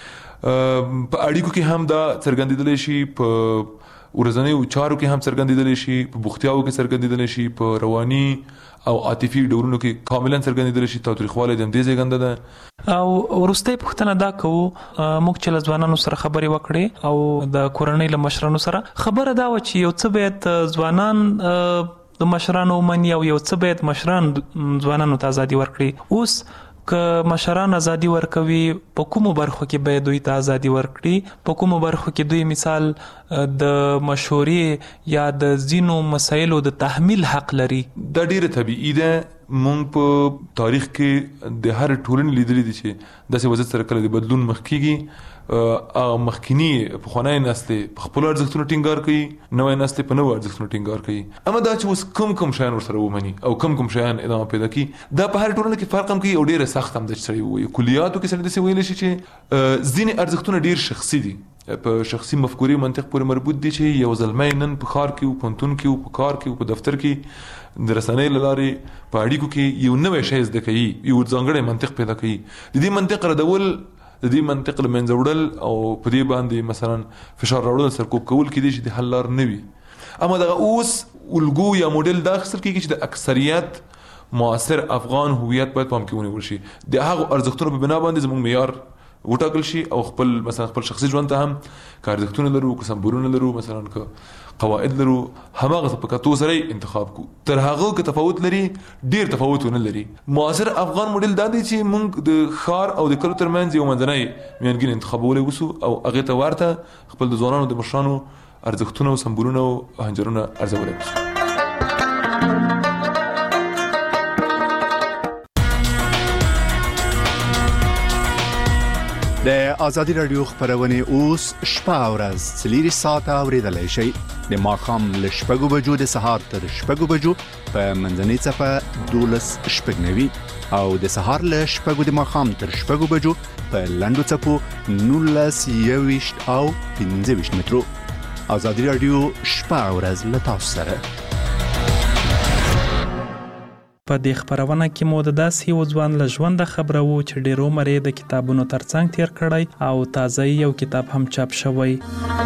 په اړیکو کې هم دا څرګندېدلی شي، په ورځنیو چارو کې هم څرګندېدلی شي، په بوختیاوو کې څرګندېدلی شي، په رواني او عاطفي ډولونو کې کاملا څرګندېدلی شي. تاوتریخوالی د همدې زېږنده ده. او وروستۍ پوښتنه دا کوو، موږ چې له ځوانانو سره خبرې وکړې او د کورنۍ له مشرانو سره، خبره دا وه چې یو څه باید ځوانان د مشرانو ومني او یو څه باید مشران ځوانانو ته ازادي ورکړي. اوس که مشران ازادي ورکوي په کومو برخو کې به دوی ته ازادي ورکړي، په کومو برخو کې دوی مثال د مشورې یا د ځینو مسایلو د تحمیل حق لري. دا ډیره طبیعي ده. مونږ په تاریخ کې د هر ټولنې لیدلې دي چې داسې وضعیت سره کله د بدلون مخ کېږي. هغه مخکینی پخوانی نسلې په خپلو ارزښتونو ټینګار کوي، نوی نسلې په نوو ارزښتونو ټینګار کوي. اما دا چې اوس کوم کوم شیان ورسره ومني او کوم کوم شیان ادامه پیدا کوي، دا په هر ټولنه کې فرق هم کوي او ډیره سخت هم ده چې سړی ووایي. کلیاتو کې سړی داسې ویلی شي چې ځینې ارزښتونه ډیر شخصي دي، په شخصي مفکورې منطق پورې مربوط دي چې یو زلمی نن په ښار کې و، پوهنتون کې و، په کار کې و، په دفتر کې د رسنۍ له لارې په اړیکو کې یو نوی شی زده کوي، یو ځانګړی منطق پیدا کوي. د دې منطق ردول، د دې منطق له منځه وړل او په دې باندې مثلا فشار راوړل، سرکوب کول کېدای شي د حل لار نه وي. اما دغه اوس الګو یا موډل دا اخیستل کېږي چې د اکثریت معاصر افغان هویت باید پام کې ونیول شي، د هغو ارزښتونو په بنا باندې زموږ معیار وټاکل شي او خپل مثلا خپل شخصي ژوند ته هم که ارزښتونه لرو، که سمبولونه لرو، مثلا که قواعد لرو، هماغه په کتو سره انتخاب کو. تر هغه که تفاوت لري، ډیر تفاوتونه لري. معاصر افغان موډل دا دی چې موږ د ښار او د کلو ترمنځ یو منځنی میانګین انتخابولی وسو او هغې ته ورته خپل د ځوانانو د مشرانو ارزښتونه او سمبولونه او هنجرونه ارزولی وسو. د ازادي رادیو خبرونه اوس شپه او ورځ څلور ساعته اوریدلای شئ. د ماښام له شپږو بجو د سهار تر شپږو بجو په منځنۍ صفه دولس شپږ نوي او د سهار له شپږو د ماښام تر شپږو بجو په لنډو څپو نولس یوویشت او پنځه ویشت مترو. ازادي رادیو شپه او ورځ له تاسو سره. په دې خبرونه کې مو د داسې یو ځوان له ژونده خبره وو چې ډېر عمر یې د کتابونو ترڅنګ تیر کړی او تازه یو کتاب هم چاپ شوی.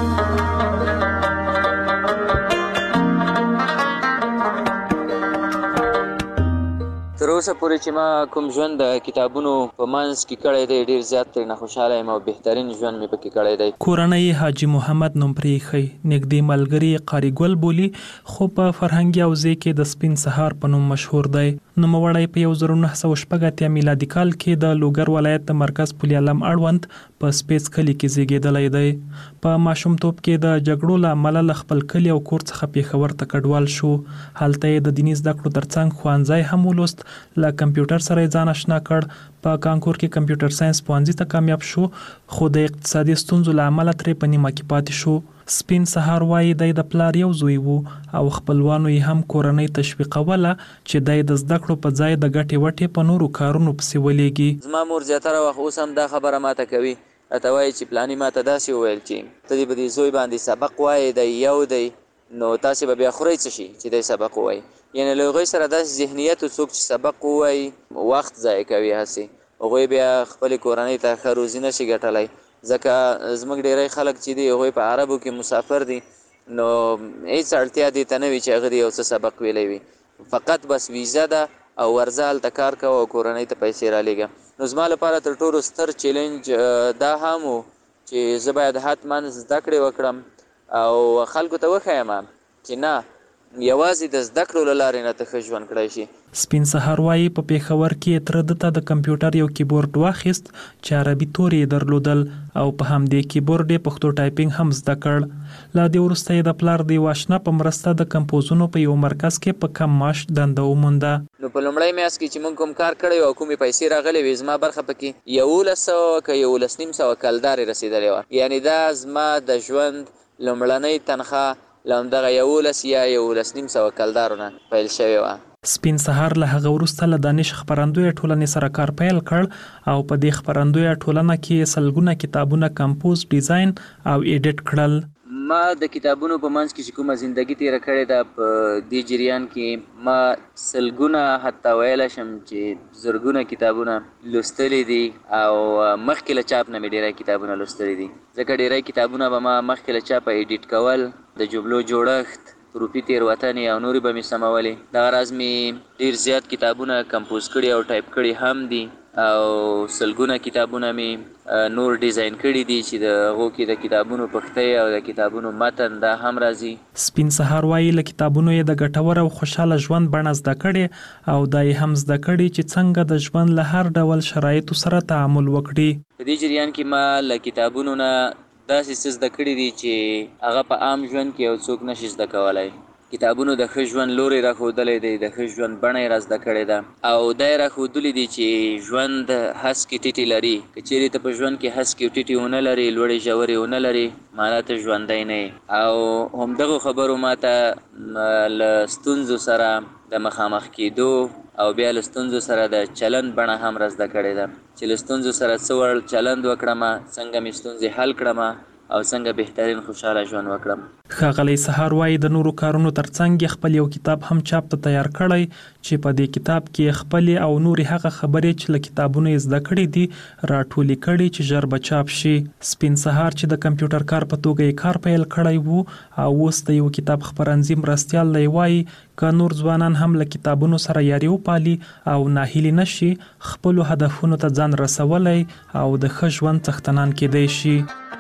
تر اوسه پورې چې ما کوم ژوند د کتابونو په منځ کې کړی دی، ډېر زیات ترې نه خوشحاله یم او بهترین ژوند مې پکې کړی دی. کورنۍ حاجي محمد نوم پرېښی، نږدې ملګري قاري ګل بولي، خو په فرهنګي حوزې کې د سپین سهار په نوم مشهور دی. نوموړی په یو زر نهه سوه شپږ اتیا میلادي کال کې د لوګر ولایت د مرکز پل علم اړوند په سپیڅ کلي کې زیږېدلی دی. په ماشومتوب کې د جګړو له امله له خپل کلي او کور څخه پېښور ته کډوال شو. هلته یې د دیني زده کړو ترڅنګ ښوونځی هم ولوست، له کمپیوټر سره یې ځان اشنا کړ. په کانکور کې کمپیوټر ساينس پوهنځي ته کامیاب شو، خو د اقتصادي ستونزو له امله ترې په نیمه کې پاتې شو. سپین سهار وایي دی د پلار یو زوی وو او خپلوانو یې هم کورنۍ تشویقوله چې دی د زده کړو په ځای د ګټې وټې په نورو کارونو پسې ولېږي. زما مور زیاتره وخت اوس هم دا خبره ماته کوي، راته وایي چې پلاني ماته داسې وویل چې ته دې به دې زوی باندې سبق وایې، دی یو دی نو تاسې به بیا خورئ څه شي چې دی سبق ووایي. یعنې له هغوی سره داسې ذهنیت څوک چې سبق ووایي وخت ضایع کوي، هسې هغوی بیا خپلې کورنۍ ته ښه روزي نه شي ګټلی. ځکه زموږ ډیری خلک چې دي هغوی په عربو کې مسافر دي، نو هیڅ اړتیا دې ته نه وي چې هغه دې یو څه سبق ویلی وي، فقط بس ویزه ده او ورځه هلته کار کوه او کورنۍ ته پیسې رالیږه. نو زما لپاره تر ټولو ستر چیلنج دا هم و چې زه باید حتما زده کړې وکړم او خلکو ته وښیم چې نه، یوازې د زده کړو له لارې نه ته ښه ژوند کړی شي. سپین سهار وایي په پېښور کې تره ده ته د کمپیوټر یو کیبورډ واخیست چې عربي تورې یې درلودل او په همدې کیبورډ یې پښتو ټایپینګ هم زده کړ. له دې وروسته یې د پلار د یو اشنا په مرسته د کمپوزونو په یو مرکز کې په کم معاش دنده ومونده. نو په لومړی میاشت کې چې موږ کوم کار کړی او کومې پیسې راغلې وې، زما برخه پکې یولس سوه که یولس نیم سوه کلدارې رسېدلې وه. یعنې دا زما د ژوند لومړنۍ تنخواه له همدغه یولس یا یولس نیم سوه کلدارو نه پیل شوې وه. سپین سهار له هغه وروسته له دانش خپرندویه ټولنې سره کار پیل کړ او په دې خپرندویه ټولنه کې سلګونه کتابونه کمپوز، ډیزاین او ایډیټ کړل. ما د کتابونو په منځ کې چې کومه زندگی تیره کړې ده، په دې جریان کې ما سلګونه حتی ویلی شم چې زرګونه کتابونه لوستلی دي او مخکې له چاپ نه مې ډېری کتابونه لوستلی دي، ځکه ډېری کتابونه به ما مخکې له چاپه ایډیټ کول، د جملو جوړښت، حروفي تېروتنې او نورې به مې سمولې. دغه راز مې ډېر زیات کتابونه کمپوز کړي او ټایپ کړي هم دي او سلګونه کتابونه می نور ډیزاین کړي دي چې د هغو کې د کتابونو پښتۍ او د کتابونو متن دا هم راځي. سپین سهار وایي له کتابونو یې د ګټور او خوشاله ژوند بڼه زده کړې او دا یې هم زده کړې چې څنګه د ژوند له هر ډول شرایطو سره تعامل وکړي. په دې جریان کې ما له کتابونو نه داسې څه زده کړي دي چې هغه په عام ژوند کې یو څوک نشي زده کولی. کتابونو د ښه ژوند لوري راښودلی دی، د ښه ژوند بڼه یې را زده کړې ده او دا یې راښودلي دي چې ژوند هسکې ټیټې لري. که چیرې ته په ژوند کې هسکې ټیټې ونه لرې، لوړې ژورې ونه لرې، معنا ته ژوندی نه یې. او همدغو خبرو ما ته له ستونزو سره د مخامخ کېدو او بیا له ستونزو سره د چلند بڼه هم را زده کړې ده چې له ستونزو سره څه ډول چلند وکړم، څنګه مې ستونزې حل کړم او څنګه بهترین خوشاله ژوند وکړم. ښاغلی سهار وایي د نورو کارونو ترڅنګ خپل یو کتاب هم چاپ ته تیار کړی چې په دې کتاب کې خپلې او نورې هغه خبرې چې له کتابونو یې زده کړې دي راټولې کړي چې ژر به چاپ شي. سپین سهار چې د کمپیوټر کار په توګه یې کار پیل کړی وو او اوس د یو کتاب خپرندوی مرستیال دی، وایي که نور ځوانان هم له کتابونو سره یاري وپالي او ناهیلي نشي، خپلو هدفونو ته ځان رسولی او د ښه ژوند څښتنان کیدی شي.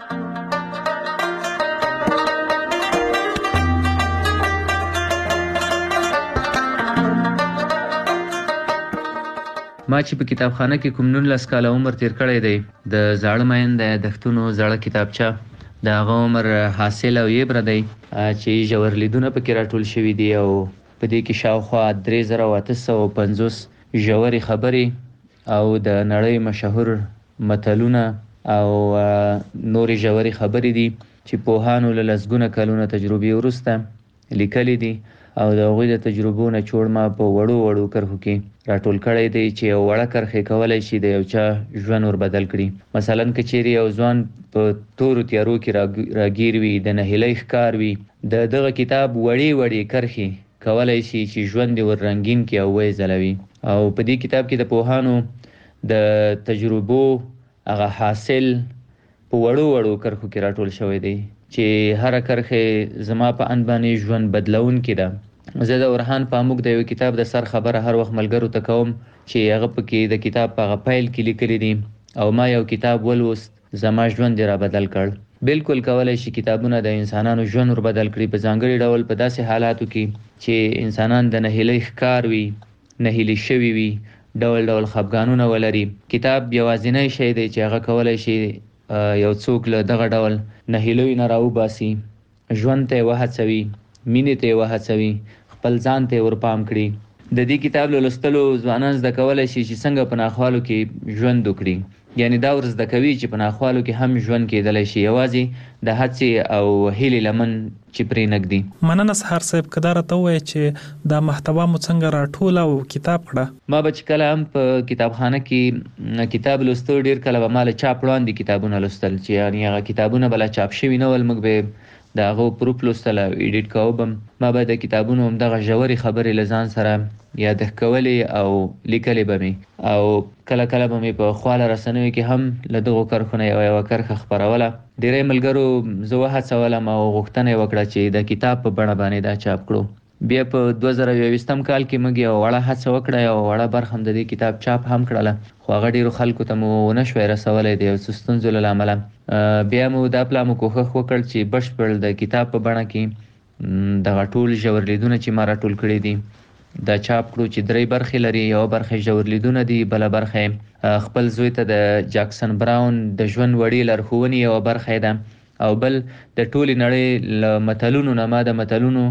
ما چې په کتابخانه کې کوم نولس کاله عمر تیر کړی دی، د زاړه مین د یادښتونو زړه کتابچه د هغه عمر حاصل او یبره دی چې ژور لیدونه پکې راټول شوي دي او په دې کې شاوخوا درې زره او اته سوه پنځوس ژورې خبرې او د نړۍ مشهور متلونه او نورې ژورې خبرې دي چې پوهانو له لسګونه کلونه تجربې وروسته لیکلي دي او د هغوی د تجربو نه چوړ ما په وړو وړو کرښو کې راټول کړی دی چې یو وړه کرښې کولی شي د یو چا ژوند ور بدل کړي. مثلا که چیرې یو ځوان په تورو تیارو کې راګیر وي، د نهیلۍ ښکار وي، د دغه کتاب وړې وړې کرښې کولی شي چې ژوند یې ور رنګین کړي او ویې ځلوي. او په دې کتاب کې د پوهانو د تجربو هغه حاصل په وړو وړو کرښو کې راټول شوی دی چې هره کرښې زما په اند باندې ژوند بدلونکې ده. زه د ورهان پاموک د یو کتاب د سر خبره هر وخت ملګرو ته کوم چې هغه پکې د کتاب په هغه پیل کې لیکلي دي او ما یو کتاب ولوست، زما ژوند یې را بدل کړ. بالکل کولی شي کتابونه د انسانانو ژوند ور بدل کړي، په ځانګړي ډول په داسې حالاتو کې چې انسانان د نهیلۍ ښکار وي، نهیلي شوي وي، ډول ډول خفګانونه ولري. کتاب یوازینی شی دی چې هغه کولی شي یو څوک له دغه ډول نهیلیو نه راوباسي، ژوند ته یې وهڅوي، مینې ته یې وهڅوي، خپل ځان ته یې ورپام کړي. د دې کتاب له لوستلو ځوانان زده کولی شي چې څنګه په ناخوالو کې ژوند وکړي. یعنې دا ور زده کوي چې په ناخوالو کې هم ژوند کیدلی شي، یوازې د هڅې او هیلې لمن چې پرې نږدي. مننه سهار صاحب، که دا راته ووایې چې دا محتوا مو څنګه راټوله او کتاب کړه؟ ما به چې کله هم په کتابخانه کې کتاب لوستو، ډېر کله به ما له چاپ وړاندې کتابونه لوستل چې یعنې هغه کتابونه به لا چاپ شوي نه ول، موږ به د هغو پروف لوستل او ایډیټ کوو به. ما به د کتابونو همدغه ژورې خبرې له ځان سره یادښت کولې او لیکلې به مې، او کله کله به مې په خواله رسنیو کې هم له دغو کرښو نه یوه یوه کرښه خپروله. ډېری ملګرو زه وهڅولم او غوښتنه یې وکړه چې د کتاب په بڼه باندې دا چاپ کړو. بیا په دوه زره یوویشتم کال کې موږ یوه وړه هڅه وکړه، یوه وړه برخه هم د دې کتاب چاپ هم کړله، خو هغه ډېرو خلکو ته مو ونه شوی رسولی د یو څه ستونزو له امله. بیا مو دا پلا مو کوښښ وکړ چې بشپړ د کتاب په بڼه کې دغه ټول ژور لیدونه چې ما راټول کړي دي دا چاپ کړو چې درې برخې لري. یوه برخه ژور لیدونه دي، بله برخه خپل زوی ته د جاکسن براون د ژوند وړې لارښوونې یوه برخه ده، او بل د ټولې نړۍ له متلونو نه ما د متلونو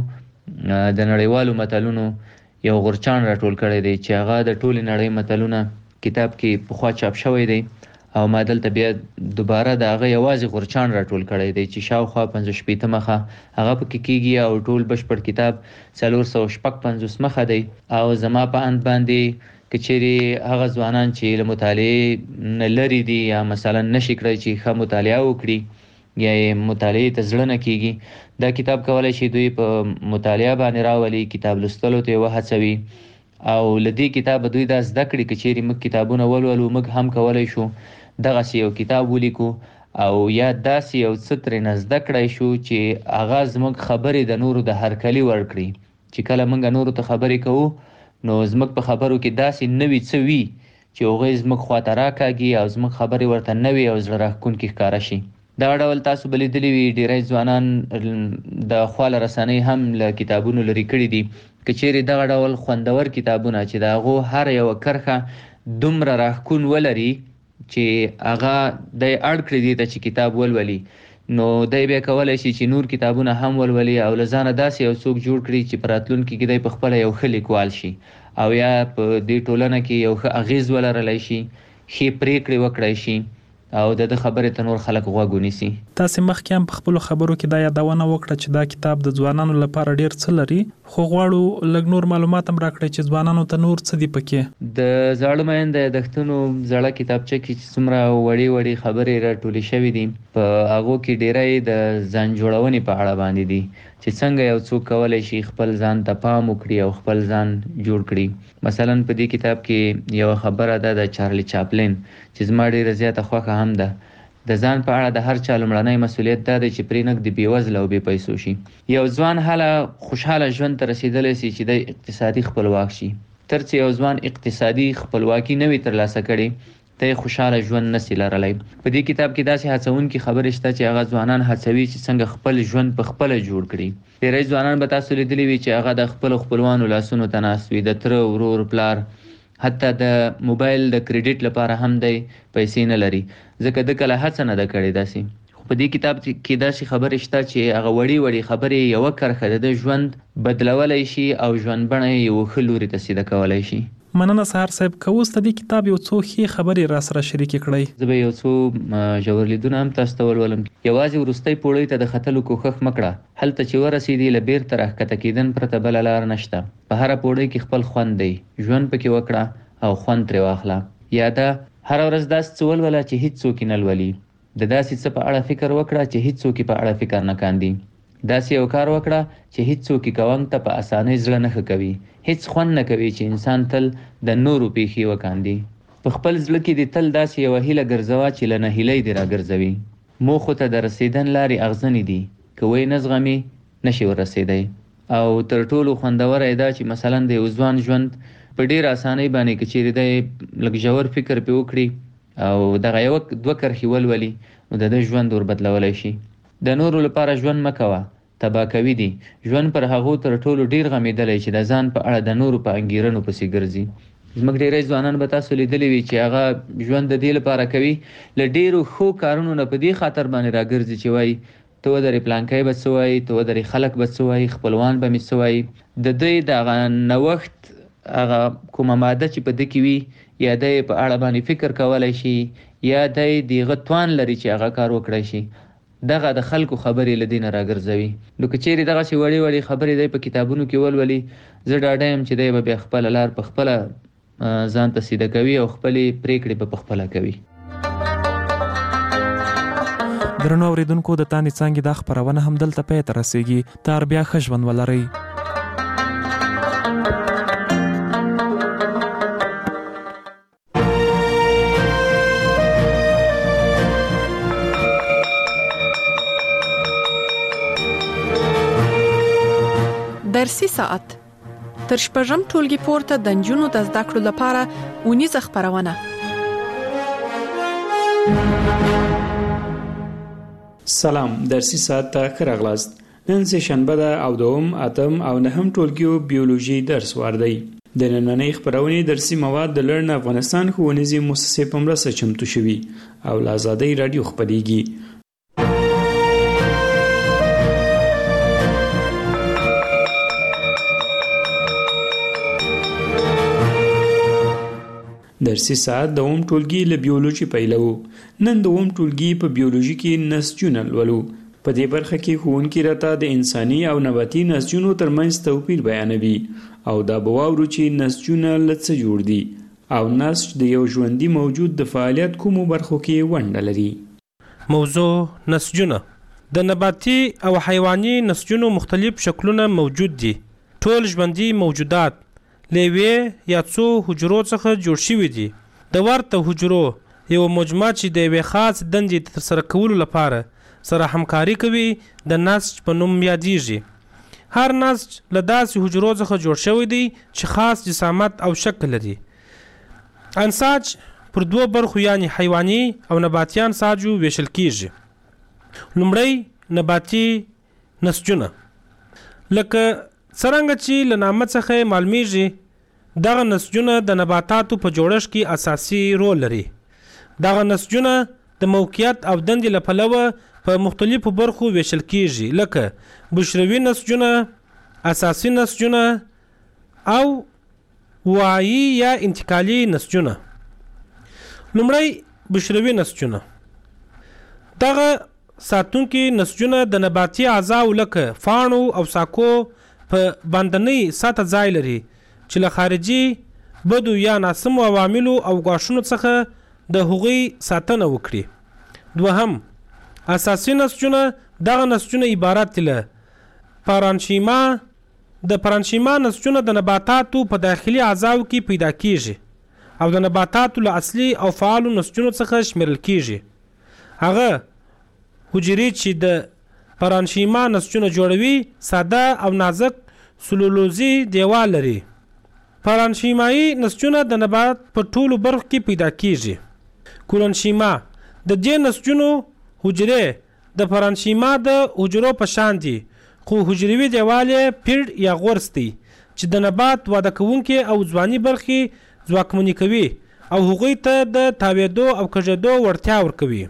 د نړیوالو متلونو یو غورچاڼ راټول کړی دی چې هغه د ټولې نړۍ متلونه کتاب کې پخوا چاپ شوی دی، او ما دلته بیا دوباره د هغه یوازې غورچاڼ راټول کړی دی چې شاوخوا پنځه شپېته مخه هغه پکې کېږي، او ټول بشپړ کتاب څلور سوه شپږ پنځوس مخه دی. او زما په اند باندې که چیرې هغه ځوانان چې له مطالعې نه لرې دي یا مثلا نشي کړی چې ښه مطالعه وکړي یا یې مطالعې ته زړه نه کېږي، دا کتاب کولی شي دوی په مطالعه باندې راولي، کتاب لوستلو ته یې وهڅوي، او له دې کتابه دوی دا زده کړي که چیرې موږ کتابونه ولولو موږ هم کولی شو دغسې یو کتاب ولیکو او یا داسې یو څه ترېنه زده کړی شو چې هغه زموږ خبرې د نورو د هرکلي وړ کړي، چې کله موږ نورو ته خبرې کوو نو زموږ په خبرو کې داسې نوي څه وي چې هغوی زموږ خواته راکاږي او زموږ خبرې ورته نوي او زړه راښکونکي ښکاره شي. دغه ډول تاسو به لیدلي وي ډېری ځوانان د خواله رسنۍ هم له کتابونو لرې کړي دي. که چیرې دغه ډول خوندور کتابونه چې د هغو هر یوه کرښه دومره راښکون ولري چې هغه دی اړ کړي دي ته چې کتاب ولولي، نو دی بیا کولی شي چې نور کتابونه هم ولولي او له ځانه داسې یو څوک جوړ کړي چې په راتلونکي کې دی په خپله یو ښه لیکوال شي او یا په دې ټولنه کې یو ښه اغیز ولرلی شي، ښې پریکړې وکړی شي او د ده خبرې ته نور خلک غوږ ونیسي. تاسې مخکې هم په خپلو خبرو کې دا یادونه وکړه چې دا کتاب د ځوانانو لپاره ډېر څه لري، خو غواړو لږ نور معلومات هم راکړئ چې ځوانانو ته نور څه دي پکې. د زاړه مین د یادښتونو زړه کتابچه کې چې څومره وړې وړې خبرې راټولې شوي دي، په هغو کې ډېری د ځان جوړونې په اړه باندې دي چې څنګه یو څوک کولی شي خپل ځان ته پام وکړي او خپل ځان جوړ کړي. مثلا په دې کتاب کې یوه خبره ده د چارلی چاپلین چې زما ډېره زیاته خوښه هم ده. د ځان په اړه د هر چا لومړنی مسؤلیت دا دی چې پرې نږ د بېوزله او بې پیسو شي. یو ځوان هله خوشحاله ژوند ته رسېدلی سي چې دی اقتصادي خپلواک شي. تر څه یو ځوان اقتصادي خپلواکي نه وي ترلاسه کړې ته یې خوشحاله ژوند نسي لرلی. په دې کتاب کې داسې هڅونکي خبرې شته چې هغه ځوانان هڅوي چې څنګه خپل ژوند په خپله جوړ کړي. ډېری ځوانان به تاسو لیدلي وي چې هغه د خپلو خپلوانو لاسونو ته ناست وي، د تره، ورور، پلار، حتی د موبایل د کریډیټ لپاره هم دی پیسې نه لري ځکه ده کله هڅه نه ده کړې داسې. خو په دې کتاب کې داسې خبرې شته چې هغه وړې وړې خبرې یوه کرښه د ده ژوند بدلولی شي او ژوند بڼه یې یوه ښه لوري ته سیده کولی شي. مننه سهار صاحب، که اوس د دې کتاب یو څو ښې خبرې را سره شریکې کړئ. زه به یو څو ژور لیدونه هم تاسو ته ولولم. یوازې وروستۍ پوړۍ ته د ختلو کوښښ مه کړه. هلته چې ورسېدې له بیرته راښکته کېدن پرته بله لار نشته. په هره پوړۍ کې خپل خوند دی، ژوند پکې وکړه او خوند ترې واخله. یا ده هره ورځ داسې څه ولوله چې هیڅ څوک یې نه لولي. د داسې څه په اړه فکر وکړه چې هیڅ څوک په اړه فکر نه کاندي. داسې یو کار وکړه چې هیڅ څوک یې کوونک ته په اسانۍ زړه نه ښه کوي. هیڅ خوند نه کوي چې انسان تل د نورو پیښې وکاندي. په خپل زړه کې دې تل داسې یوه هیله ګرځوه چې له نهیلۍ دې راګرځوي. موخو ته د رسېدن لارې اغزنې دي، که وی نه زغمې نشي ورسېدی. او تر ټولو خوندوره یې دا چې مثلا د یو ځوان ژوند په ډېر اسانۍ باندې که چیرې دی لږ ژور فکر پرې وکړي او دغه یوه دوه کرښې ولولي نو د ده ژوند ور بدلولی شي. د نورو لپاره ژوند مه کوه، تباه کوي دي. ژوند پر هغو تر ټولو ډېر غمېدلی چې د ځان په اړه د نورو په انګېرنو پسې ګرځي. زموږ ډېری ځوانان به تاسو لیدلي وي چې هغه ژوند د دې لپاره کوي له ډېرو ښو کارونو نه په دې خاطر باندې راګرځي چې وایي ته ودرې پلانکی به څه وایي، ته ودرې خلک به څه وایي، خپلوان به مې څه وایي. د دوی د هغه نوښت هغه کومه ماده چې په ده کې وي یا دی په اړه باندې فکر کولی شي یا دی د هغه توان لري چې هغه کار وکړی شي، دغه د خلکو خبرې له دې نه راګرځوي. نو که چیرې دغسې وړې وړې خبرې دی په کتابونو کې ولولي، زه ډاډه یم چې دی به بیا خپله لار په خپله ځان ته سیده کوي او خپلې پریکړې به په خپله کوي. درنو اورېدونکو، د تانې څانګې دا خپرونه هم دلته پای ته رسېږي. تر بیا ښه ژوند ولرئ. درسي ساعت تر شپږم ټولګي پورته د نجونو د زده کړو لپاره اونیزه خپرونه. سلام، درسي ساعت ته ښه راغلاست. نن سه شنبه ده او دوم، اتم او نهم ټولګیو بیولوژي درس وار دی. د نننۍ خپرونې درسي مواد د لرن افغانستان ښوونیزې مؤسسې په مرسته چمتو شوي او له آزادۍ راډیو خپرېږي. درسي ساعت د اوم ټولګي له بیولوژي پیلو. نن د اوم ټولګي په بیولوژي کې نسجونه لولو. په دې برخه کې ښوونکي راته د انساني او نباتي نسجونو ترمنځ توپیر بیانوي او دا به واورو چې نسجونه له څه جوړ دي او نسج د یو ژوندي موجود د فعالیت کومو برخو کې ونډه لري. موضوع نسجونه. د نباتي او حیواني نسجونو مختلف شکلونه موجود دي. ټول ژوندي موجودات لیوې یا څو حجرو څخه جوړ شوي دي. د ورته حجرو یو مجموعه چې د یوې خاص دندې ترسره کولو لپاره سره همکاري کوي د نسج په نوم یادیږي. هر نسج له داسې حجرو څخه جوړ شوی دی چې خاص جسامت او شکل لري. انساج پر دوه برخو یعنی حیواني او نباتي انساجو ویشل کیږي. لومړی نباتي نسجونه، لکه څرنګه چې له نامه څخه معلومیږي دغه نسجونه د نباتاتو په جوړښت کې اساسي رول لري. دغه نسجونه د موقعیت او دندې له پلوه په مختلفو برخو ویشل کیږي، لکه بشروي نسجونه، اساسي نسجونه او وعي یا انتقالي نسجونه. لومړی بشروي نسجونه. دغه ساتونکي نسجونه د نباتي اعضاو لکه فاڼو او ساکو په باندنۍ سطح ځای لري چې له خارجي بدو یا ناسمو عواملو او غاښونو څخه د هغوی ساتنه وکړي. دوهم اساسي نسجونه. دغه نسجونه عبارت دي له پارانشیما. د پارانشیما نسجونه د نباتاتو په داخلي اعضاو کې پیدا کیږي او د نباتاتو له اصلي او فعالو نسجونو څخه شمیرل کیږي. هغه حجرې چې د پارانشیما نسجونه جوړوي ساده او نازک سلولوزي دیوال لري. پارانشیمایي نسجونه د نبات په ټولو برخو کې پیدا کیږي. کولونشیما. د دې نسجونو حجرې د پارانشیما د حجرو په شان دي، خو حجروي دیوال یې پیړ یا غورس دی چې د نبات واده کوونکي او ځواني برخې ځواکمنې کوي او هغوی ته د تاویدو او کږېدو وړتیا ورکوي.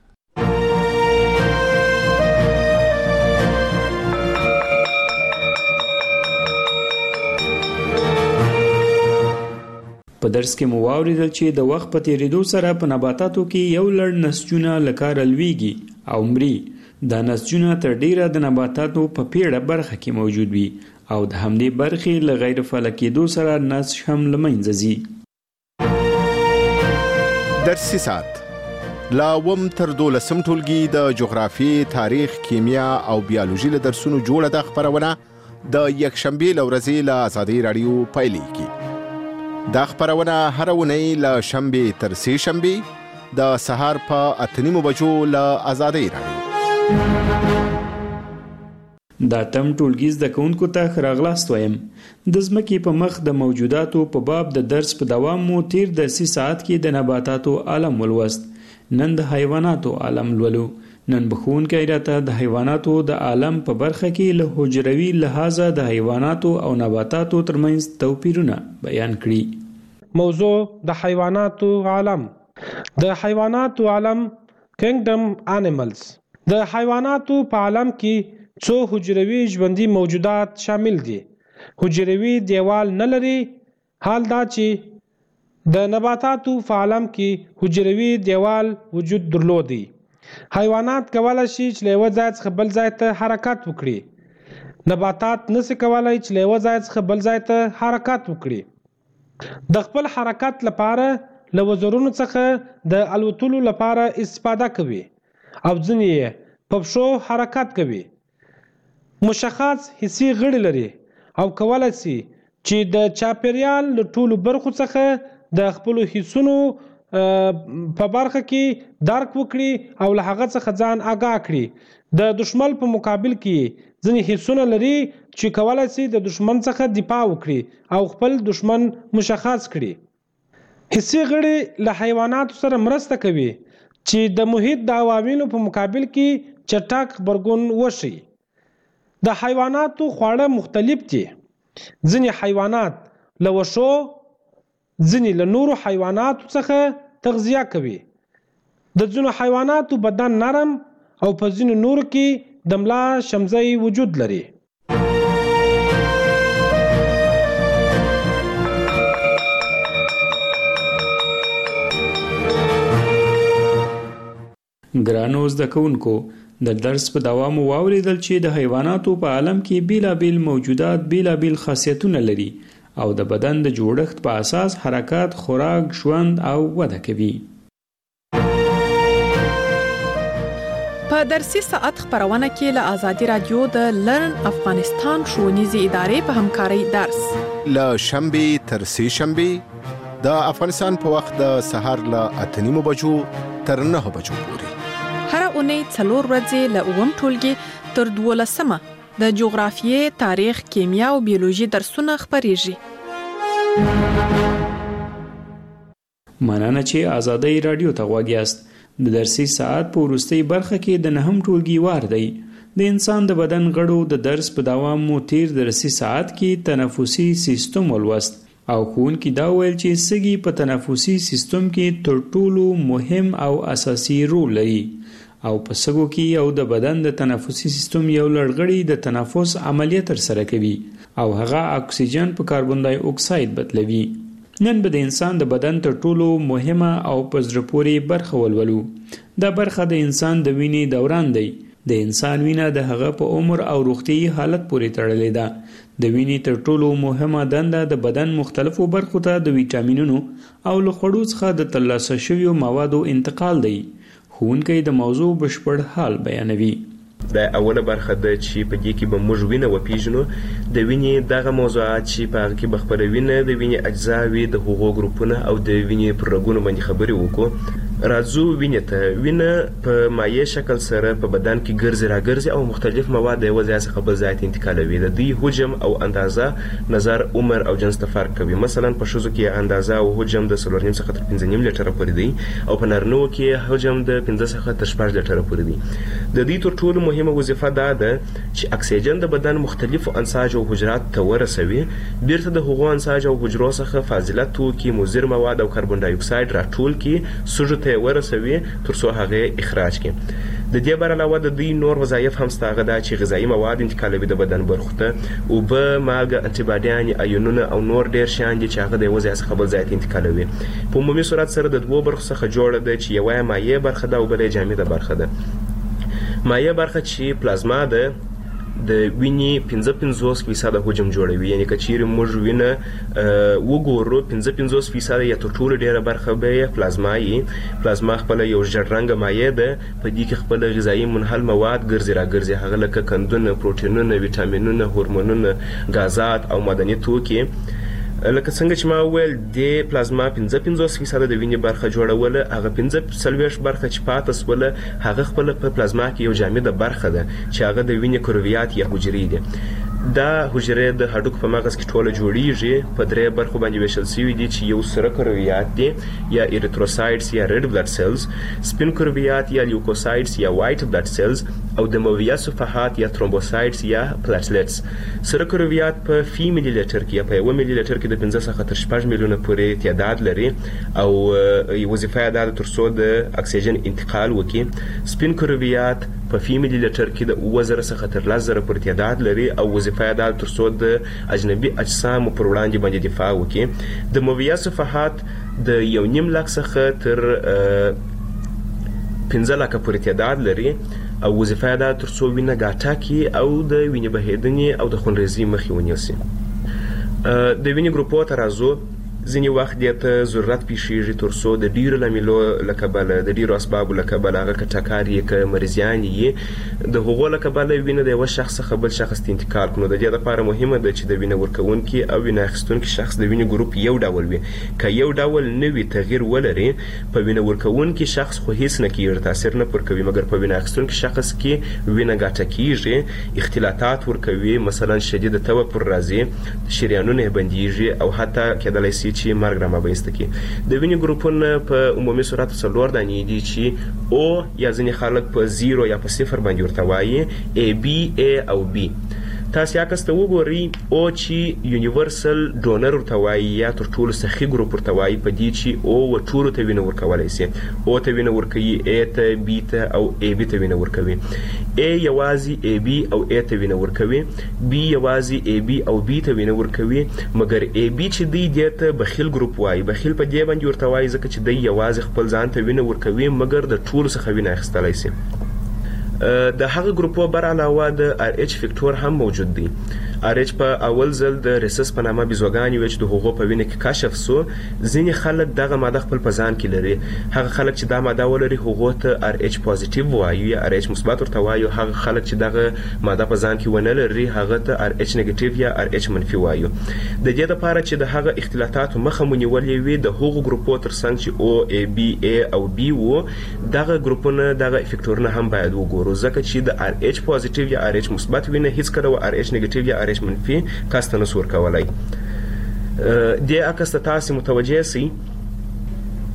په درس کې مو واوریدل چې د وخت په تیریدو سره په نباتاتو کې یو لړ نسجونه له کاره لویږي او مري. دا نسجونه تر ډیره د نباتاتو په پیړه برخه کې موجود وي او د همدې برخې له غیر فعال کېدو سره نسج هم له منځه ځي. درسي ساعت لا اووم تر دولسم ټولګي د جغرافیې، تاریخ، کیمیا او بیولوژي له درسونو جوړه ده خپرونه د یکشنبې له ورځې له ازادي راډیو پیلېږي. دا خپرونه هر اونۍ له شنبې تر سې شنبې د سهار په اته نیمو بجو له ازادي راډیو. دا تم ټولګي زده کوونکو ته ښه راغلاست وایم. د ځمکې په مخ د موجوداتو په باب د درس په دوام مو تیر درسي ساعت کې د نباتاتو عالم ولوست. نن د حیواناتو عالم لولو. نن بخونکی راته د حیواناتو د عالم په برخه کې له حجروي لحاظه د حیواناتو او نباتاتو ترمنځ توپیرونه بیان کړي. موضوع د حیواناتو عالم. د حیواناتو عالم کینګډم انیملز. د حیواناتو په عالم کې څو حجروي ژوندي موجودات شامل دي. حجروي دیوال نه لري. حال دا چې د نباتاتو په عالم کې حجروي دیوال وجود درلودي. حیوانات کولی شي چې له یوه ځای څخه بل ځای ته حرکت وکړي. نباتات نشي کولی چې له یوه ځای څخه بل ځای ته حرکت وکړي. د خپل حرکت لپاره له وزرونو څخه د الوتلو لپاره استفاده کوي او ځینې یې په پښو حرکت کوي. مشخص حسي غړي لري او کولی شي چې د چاپیریال له ټولو برخو څخه د خپلو حسونو په برخه کې درک وکړي او له هغه څخه ځان آګاه کړي. د دشمن په مقابل کې ځینې حسونه لري چې کولی شي د دشمن څخه دفاع وکړي او خپل دشمن مشخص کړي. حسي غړي له حیواناتو سره مرسته کوي چې د محیط د عواملو په مقابل کې چټک غبرګون وشي. د حیواناتو خواړه مختلف دي. ځینې حیوانات له وښو، ځینې له نورو حیواناتو څخه تغذیه کوي. د ځینو حیواناتو بدن نرم او په ځینو نورو کې د ملا شمزۍ وجود لري. ګرانو زده کوونکو، د درس په دوام واوریدل چې د حیواناتو په عالم کې بیلابیل موجودات بیلابیل خاصیتونه لري او د بدن د جوړښت په اساس حرکات، خوراک، ژوند او وده کوي. په درسي ساعت خبرونه کې له ازادي رادیو د لرن افغانستان ښوونیزې ادارې په همکارۍ درس له شنبې تر سې شنبې د افغانستان په وخت د سهار له اته نیمو بجو تر نهه بجو پورې. هر اونۍ څلور ورځې له اووم ټولګي تر دولسمه د جغرافیې، تاریخ، کیمیا او بیولوژي درسونه خپریږي. مننه چې آزادۍ رادیو ته غوږ یاست. د درسي ساعت په وروستۍ برخه کې د نهم ټولګي وار دی. د انسان د بدن غړو د درس په دوام مو تیر درسي ساعت کې تنفسي سیستم ولوست او ښوونکي دا ویل چې سږي په تنفسي سیستم کې تر ټولو مهم او اساسي رول لري او په سږو کې یو د بدن د تنفسي سیستم یو لړغړی د تنفس عملیه ترسره کوي او هغه اکسیجن په کاربن دای اکساید بدلوي. نن به د انسان د بدن تر ټولو مهمه او په زړه پورې برخه ولولو. دا برخه د انسان د وینې دوران دی. د انسان وینه د هغه په عمر او روغتیايي حالت پورې تړلې ده. د وینې تر ټولو مهمه دنده د بدن مختلفو برخو ته د ویټامینونو او له خوړو څخه د ترلاسه شویو موادو انتقال دی. ښوونکی د موضوع بشپړ حال بیانوي. د اوله برخه د چې په دې کې به موږ وینه وپیژنو د وینې دغه موضوعات چې په هغه کې به خپله وینه د وینې اجزا وي د هغو ګروپونه او د وینې پر رګونو باندې خبرې وکړو. راځو وینې ته. وینه په مایع شکل سره په بدن کې ګرځي راګرځي او مختلف مواد د یوه ځای څخه بل ځای ته انتقالوي. د دوی حجم او اندازه نظر عمر او جنس ته فرق کوي. مثلا په ښځو کې اندازه او حجم د څلور نیم څخه تر پنځه نیم لیټره پورې دی او په نارینهو کې حجم د پنځه څخه تر شپږ لیټره پورې دی. د دوی تر ټولو مهمه وظیفه دا ده چې اکسیجن د بدن مختلفو انساج او حجرات ته ورسوي، بیرته د هغو انساج او حجرو څخه فاضله توکي، مضر مواد او کاربن ډای اکساید راټول کړي، سږو ته ورسوي تر څو هغه اخراج کړي. د دې بر علاوه د دوی نور وظایف هم شته، هغه دا چې غذایي مواد انتقالوي د بدن برخو ته، اوبه، مالګه، انټي باډیان، ایونونه او نور ډیر شیان دي چې هغه د یوه ځای څخه بل ځای ته انتقالوي. په عمومي صورت سره د دوو برخو څخه جوړه ده چې یوه یې مایع برخه ده او بله یې جامده برخه ده. مایع برخه چې پلازما ده د وینې پنځه پنځوس فیصده حجم جوړوي. یعنې که چیرې موږ وینه وګورو پنځه پنځوس فیصده یا تر ټولو ډېره برخه به یې پلازما وي. پلازما خپله یو ژیړ رنګه مایع ده، په دې کې خپله غذایي منحل مواد ګرځي راګرځي، هغه لکه قندونه، پروټینونه، ویټامینونه، هورمونونه، غازات او معدني توکي. لکه څنګه چې ما وویل د پلازما پنځه پنځوس فیصده د وینې برخه جوړوله، هغه پنځه څلوېښت برخه چې پاته سوله هغه خپله په پلازما کې یو جامده برخه ده چې هغه د وینې کرویات یا حجرې دي. دا حجرې د هډوکو په مغز کې ټوله جوړیږي، په درې برخو باندې ویشل شوي دي چې یو سره کرویات دي یا ایریتروسایډز یا ریډ بلډ سیلز، سپین کرویات یا لیوکوسایډز یا وایټ بلډ سیلز او دمویه صفحات یا ترومبوسایډز یا پلاټلیټس. سره کرویات په فی ملي لیټر کې یا په یوه ملي لیټر کې د پنځه څخه تر شپږ میلیونه پورې تعداد لري او وظیفه یې دا ده تر څو د اکسیجن انتقال وکړي. سپین کرویات په فی ملي لیټر کې د اووه زره څخه تر لس زره پورې تعداد لري او وظیفه یې دا تر څو د اجنبي اجسامو پر وړاندې باندې دفاع وکړي. د مویه صفحات د یو نیم لک څخه تر پنځه لکه پورې تعداد لري او وظیفه یې دا تر څو وینه ګاټه کړي او د وینې بهېدنې او د خونریزۍ مخې ونیسي. د وینې ګروپو ته راځو. ځینې وخت دې ته ضرورت پیښیږي تر څو د ډیرو لاملو له کبله د ډیرو اسبابو له کبله هغه که ټکر یې که مریضیان یې د هغو له کبله وینه د یوه شخص څخه بل شخص ته انتقال کړو. د دې لپاره مهمه ده چې د وینه ورکوونکي او وینه اخیستونکي شخص د وینې ګروپ یو ډول وي. که یو ډول نه وي تغییر ولري، په وینه ورکوونکي شخص خو هیڅ نه کېږي، تاثیر نه پر کوي، مګر په وینه اخیستونکي شخص کې وینه ګاټه کېږي، اختلاطات ورکوي، مثلا شدید تبه پر راځي، شریانونه یې بندېږي او حتی کېدلی سي چې مرګ رامنځته کړي. د وینې ګروپونه په عمومي صورت څلور دانې دي چې او یا ځینې خلک په زیرو یا په صفر باندې ورته وایي، ای بي، ای او بي. تاسې عکس ته وګورئ، او چې یونیورسل ډونر ورته وایي یا تر ټولو سخي ګروپ ورته وایي، په دې چې او ټولو ته وینه ورکولی سي. او ته وینه ورکوي، ای ته، بي ته او ای بي ته وینه ورکوي. ای یوازې ای بي او ای ته وینه ورکوي، بي یوازې ای بي او بي ته وینه ورکوي، مګر ای بي چې دی دې ته بخیل ګروپ وایي. بخیل په دې باندې ورته وایي ځکه چې دی یوازې خپل ځان ته وینه ورکوي مګر د ټولو څخه وینه اخیستلی سي. د هغه ګروپو بر علاوه د آر ایچ فیکټور هم موجود دی. آر ایچ په اول ځل د ریسس په نامه بیزوګانې وې چې د هغو په وینه کې کشف سو. ځینې خلک دغه ماده خپل په ځان کې لري. هغه خلک چې دا ماده ولري هغو ته آر ایچ پازیټیو وایو یا آر ایچ مثبت ورته وایو. هغه خلک چې دغه ماده په ځان کې ونه لري هغه ته آر ایچ نیګیټیو یا آر ایچ منفي وایو. د دې لپاره چې د هغه اختلاطاتو مخه مو نیولې وي د هغو ګروپو ترڅنګ چې او، ای بي، ای او بي وو، دغه ګروپونه دغه افیکټورونه هم باید وګورو ځکه چې د آر ایچ پازیټیو یا آر ایچ مثبت وینه هیڅ کله آر ایچ نیګیټیو یا آر ایچ منفي کس ته نسو ورکولی. دې عکس ته تاسې متوجه سئ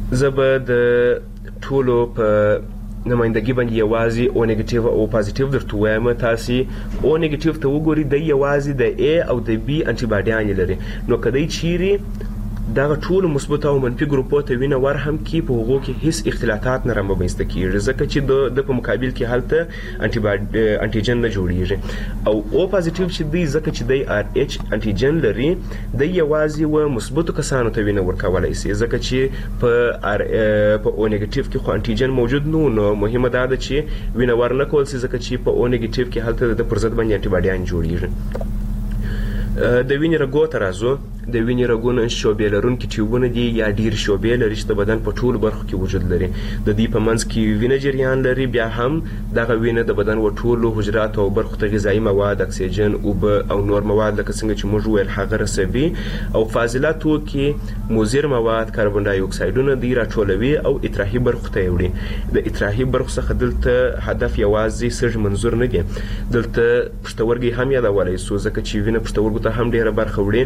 زه به د ټولو په نمایندګي باندې یوازې او نیگیټیو او پازیټیو درته وایم. تاسې او نیگیټیو ته وګورئ، دی یوازې د ای او د بی انټي باډیانې لري. نو که دی چیرې دغه ټولو مثبت او منفي ګروپو ته وینه ور هم کړي، په هغو کې هیڅ اختلاطات نه رامنځته کېږي، ځکه چې د د په مقابل کې هلته انټي انټیجن نه جوړیږي. او او پازیټیو چې دی ځکه چې دی ار ایچ انټیجن لري، دی یوازې و مثبتو کسانو ته وینه ورکولی سي، ځکه چې په ار په او نیگیټیو کې خو انټیجن موجود نه و. نو مهمه دا ده چې وینه ور نه کول سي، ځکه چې په او نیگیټیو کې هلته د پر ضد باندې انټي باډیان جوړیږي. د وینې رګو ته راځو. د وینې رګونه شعبې لرونکي ټیوبونه دي یا ډېر شعبې لري چې د بدن په ټولو برخو کې وجود لري. د دوی په منځ کې وینه جریان لري. بیا هم دغه وینه د بدن و ټولو حجراتو او برخو ته غذایي مواد، اکسیجن، اوبه او نور مواد لکه څنګه چې موږ وویل هغه رسوي. او فاضله توکي، مضر مواد، کاربن ډای اکسایډونه دوی راټولوي او اطراحي برخو ته یې وړي. د اطراحي برخو څخه دلته هدف یوازې سږ منظور نه دی، دلته پښتورګي هم یادولی سو، ځکه چې وینه پښتورګو ته هم ډېره برخه وړي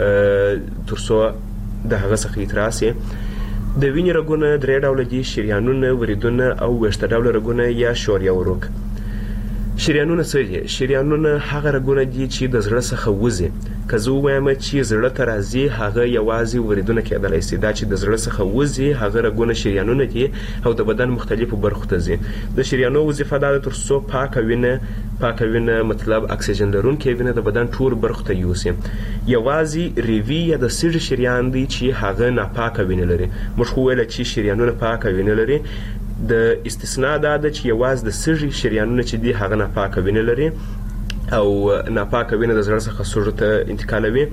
تر څو د هغه څخه اطراح سي. د وینې رګونه درې ډوله دي: شریانونه، وریدونه او ویښته ډوله رګونه یا شوریه وروک. شریانونه څه دي؟ شریانونه هغه رګونه دي چې د زړه څخه وځي. که زه ووایم چې زړه ته راځي، هغه یوازې وریدونه کېدلی سي. دا چې د زړه څخه وځي هغه رګونه شریانونه دي او د بدن مختلفو برخو ته ځي. د شریانو وظیفه دا ده تر څو پاکه وینه پاکه وینه مطلب اکسیجن لرونکې وینه د بدن ټول برخو ته یوسي. یوازې ریوي یا د سږي شریان دی چې هغه ناپاکه وینه لري. موږ خو ویله چې شریانونه پاکه وینه لري. د استثناء دا ده چې یوازې د سږي شریانونه چې دي هغه ناپاکه وینه لري او ناپاکه وینه د زړه څخه سږو ته انتقالوي.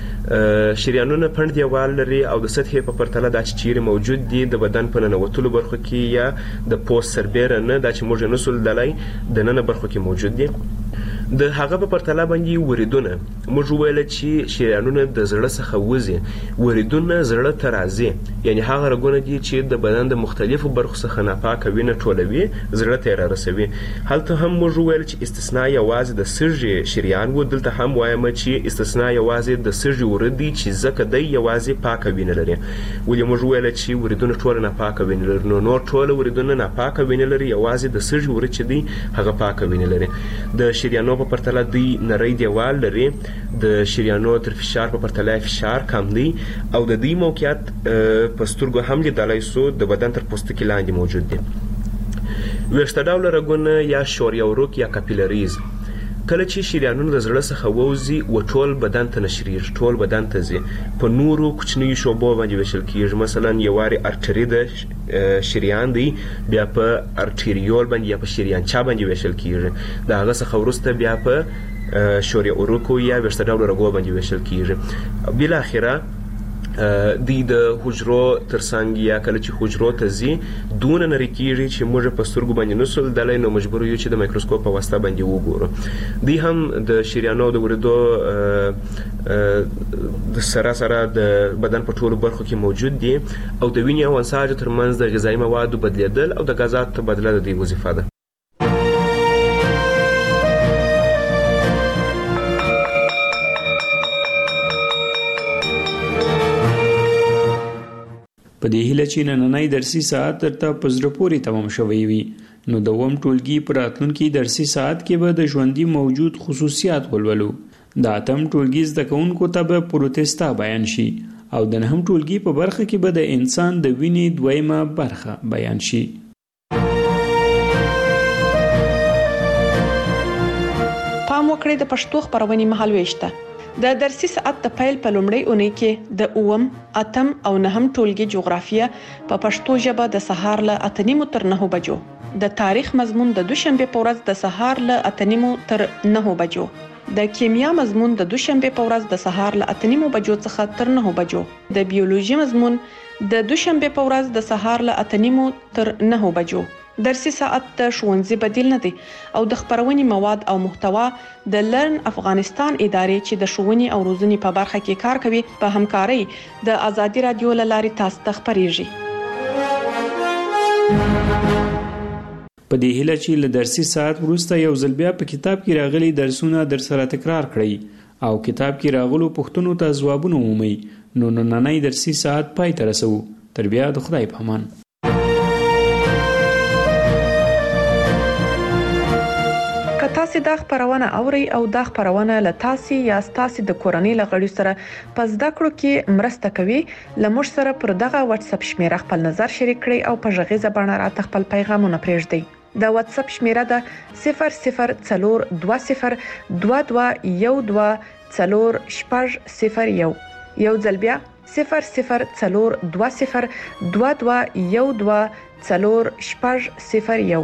شریانونه پنډ دیوال لري او د سطحې په پرتله دا چې چیرې موجود دي د بدن په ننوتلو برخو کې یا د پوست سربیره نه، دا چې موږ یې نسو لیدلی، د ننه برخو کې موجود دي. د هغه په پرتله باندې وریدونه، موږ وویله چې شریانونه د زړه څخه وځي، وریدونه زړه ته راځي، یعنې هغه رګونه دي چې د بدن د مختلفو برخو څخه ناپاکه وینه ټولوي، زړه ته یې رارسوي. هلته هم موږ وویل چې استثناء یوازې د سږي شریان و. دلته هم وایم چې استثناء یوازې د سږي ورید دی چې ځکه دی یوازې پاکه وینه لري. ولې موږ وویله چې وریدونه ټوله ناپاکه وینه لري؟ نو نور ټوله وریدونه ناپاکه وینه لري، یوازې د سږي ورید چې دی هغه پاکه وینه لري. د شریانو په پرتله دوی نری دیوال لري. د شریانو تر فشار په پرتله فشار کم دی او د دوی موقعیت په سترګو هم لیدلی سو د بدن تر پوستکي لاندې موجود دی. ویښته ډوله رګونه یا شوریه وروک یا کاپیلریز، کله چې شریانونه د زړه څخه ووځي و ټول بدن ته نشریږي، ټول بدن ته ځي، په نورو کوچنیو شعبو باندې ویشل کیږي. مثلا یوارې ارټري د شریان دی، بیا په ارټریول باندې یا په شریانچا باندې ویشل کیږي. د هغه څخه وروسته بیا په شوریه وروکو یا ویښته ډوله رګو باندې ویشل کیږي. بالاخره دوی د حجرو ترڅنګ یا کله چې حجرو ته ځي دونه نری کیږي چې موږ په سترګو باندې نسو لیدلی، نو مجبور یو چې د مایکروسکوپ په واسطه باندې وګورو. دوی هم د شریانو د وریدو د سره سره د بدن په ټولو برخو کې موجود دي او د وینې او انساجو ترمنځ د غذایي موادو بدلیدل او د غازاتو تبادله د دوی وظیفه ده. په دې هیله چې نننی درسي ساعت درته په زړه پورې تمام شوی وي، نو د اووم ټولګي په راتلونکي درسي ساعت کې به د ژوندي موجود خصوصیات ولولو. د اتم ټولګي زده کوونکو ته به پروتستا بیان شي او د نهم ټولګي په برخه کې به د انسان د وینې دویمه برخه بیان شي. پام وکړئ د پښتو خبرونې مهالويش ته. د درسي ساعت د پیل په لومړۍ اونۍ کې د اووم، اتم او نهم ټولګي جغرافیه په پښتو ژبه د سهار له اته نیمو تر نهو بجو، د تاریخ مضمون د دوشنبه په ورځ د سهار له اته نیمو تر نهو بجو، د کیمیا مضمون د دوشنبه په ورځ د سهار له اته نیمو بجو څخه تر نهو بجو، د بیولوژي مضمون د دوشنبه په ورځ د سهار له اته نیمو تر نهو بجو. درسي ساعت د ښوونځي بدیل نه دی او د خبرونې مواد او محتوا د لرن افغانستان ادارې چې د ښوونې او روزنې په برخه کې کار کوي په همکارۍ د آزادي رادیو له لارې تاسو ته خبرېږي. په دې هیله چې له درسي ساعت وروسته یو ځل بیا په کتاب کې راغلي درسونه در سره تکرار کړئ او کتاب کې راغلو پوښتنو ته ځوابونه ومومئ، نو نننی درسي ساعت پای ته رسوو. تر بیا د خدای په امان. که تاسو دا خبرونه اوري او دا خبرونه له تاسو یا تاسو د کورنۍ لغړی سره پس دا کړو کې مرسته کوي لمر سره پر دغه واتس اپ شمیره خپل نظر شریک کړئ او په ژغې زبانه را خپل پیغامونه پرېږدئ. دا واتس اپ شمیره ده صفر صفر څلور دوه صفر دوه دوه یو دوه څلور شپږ صفر یو یو ځل بیا صفر صفر څلور دوه صفر دوه دوه یو دوه څلور شپږ صفر یو.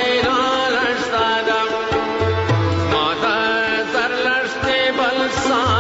Sa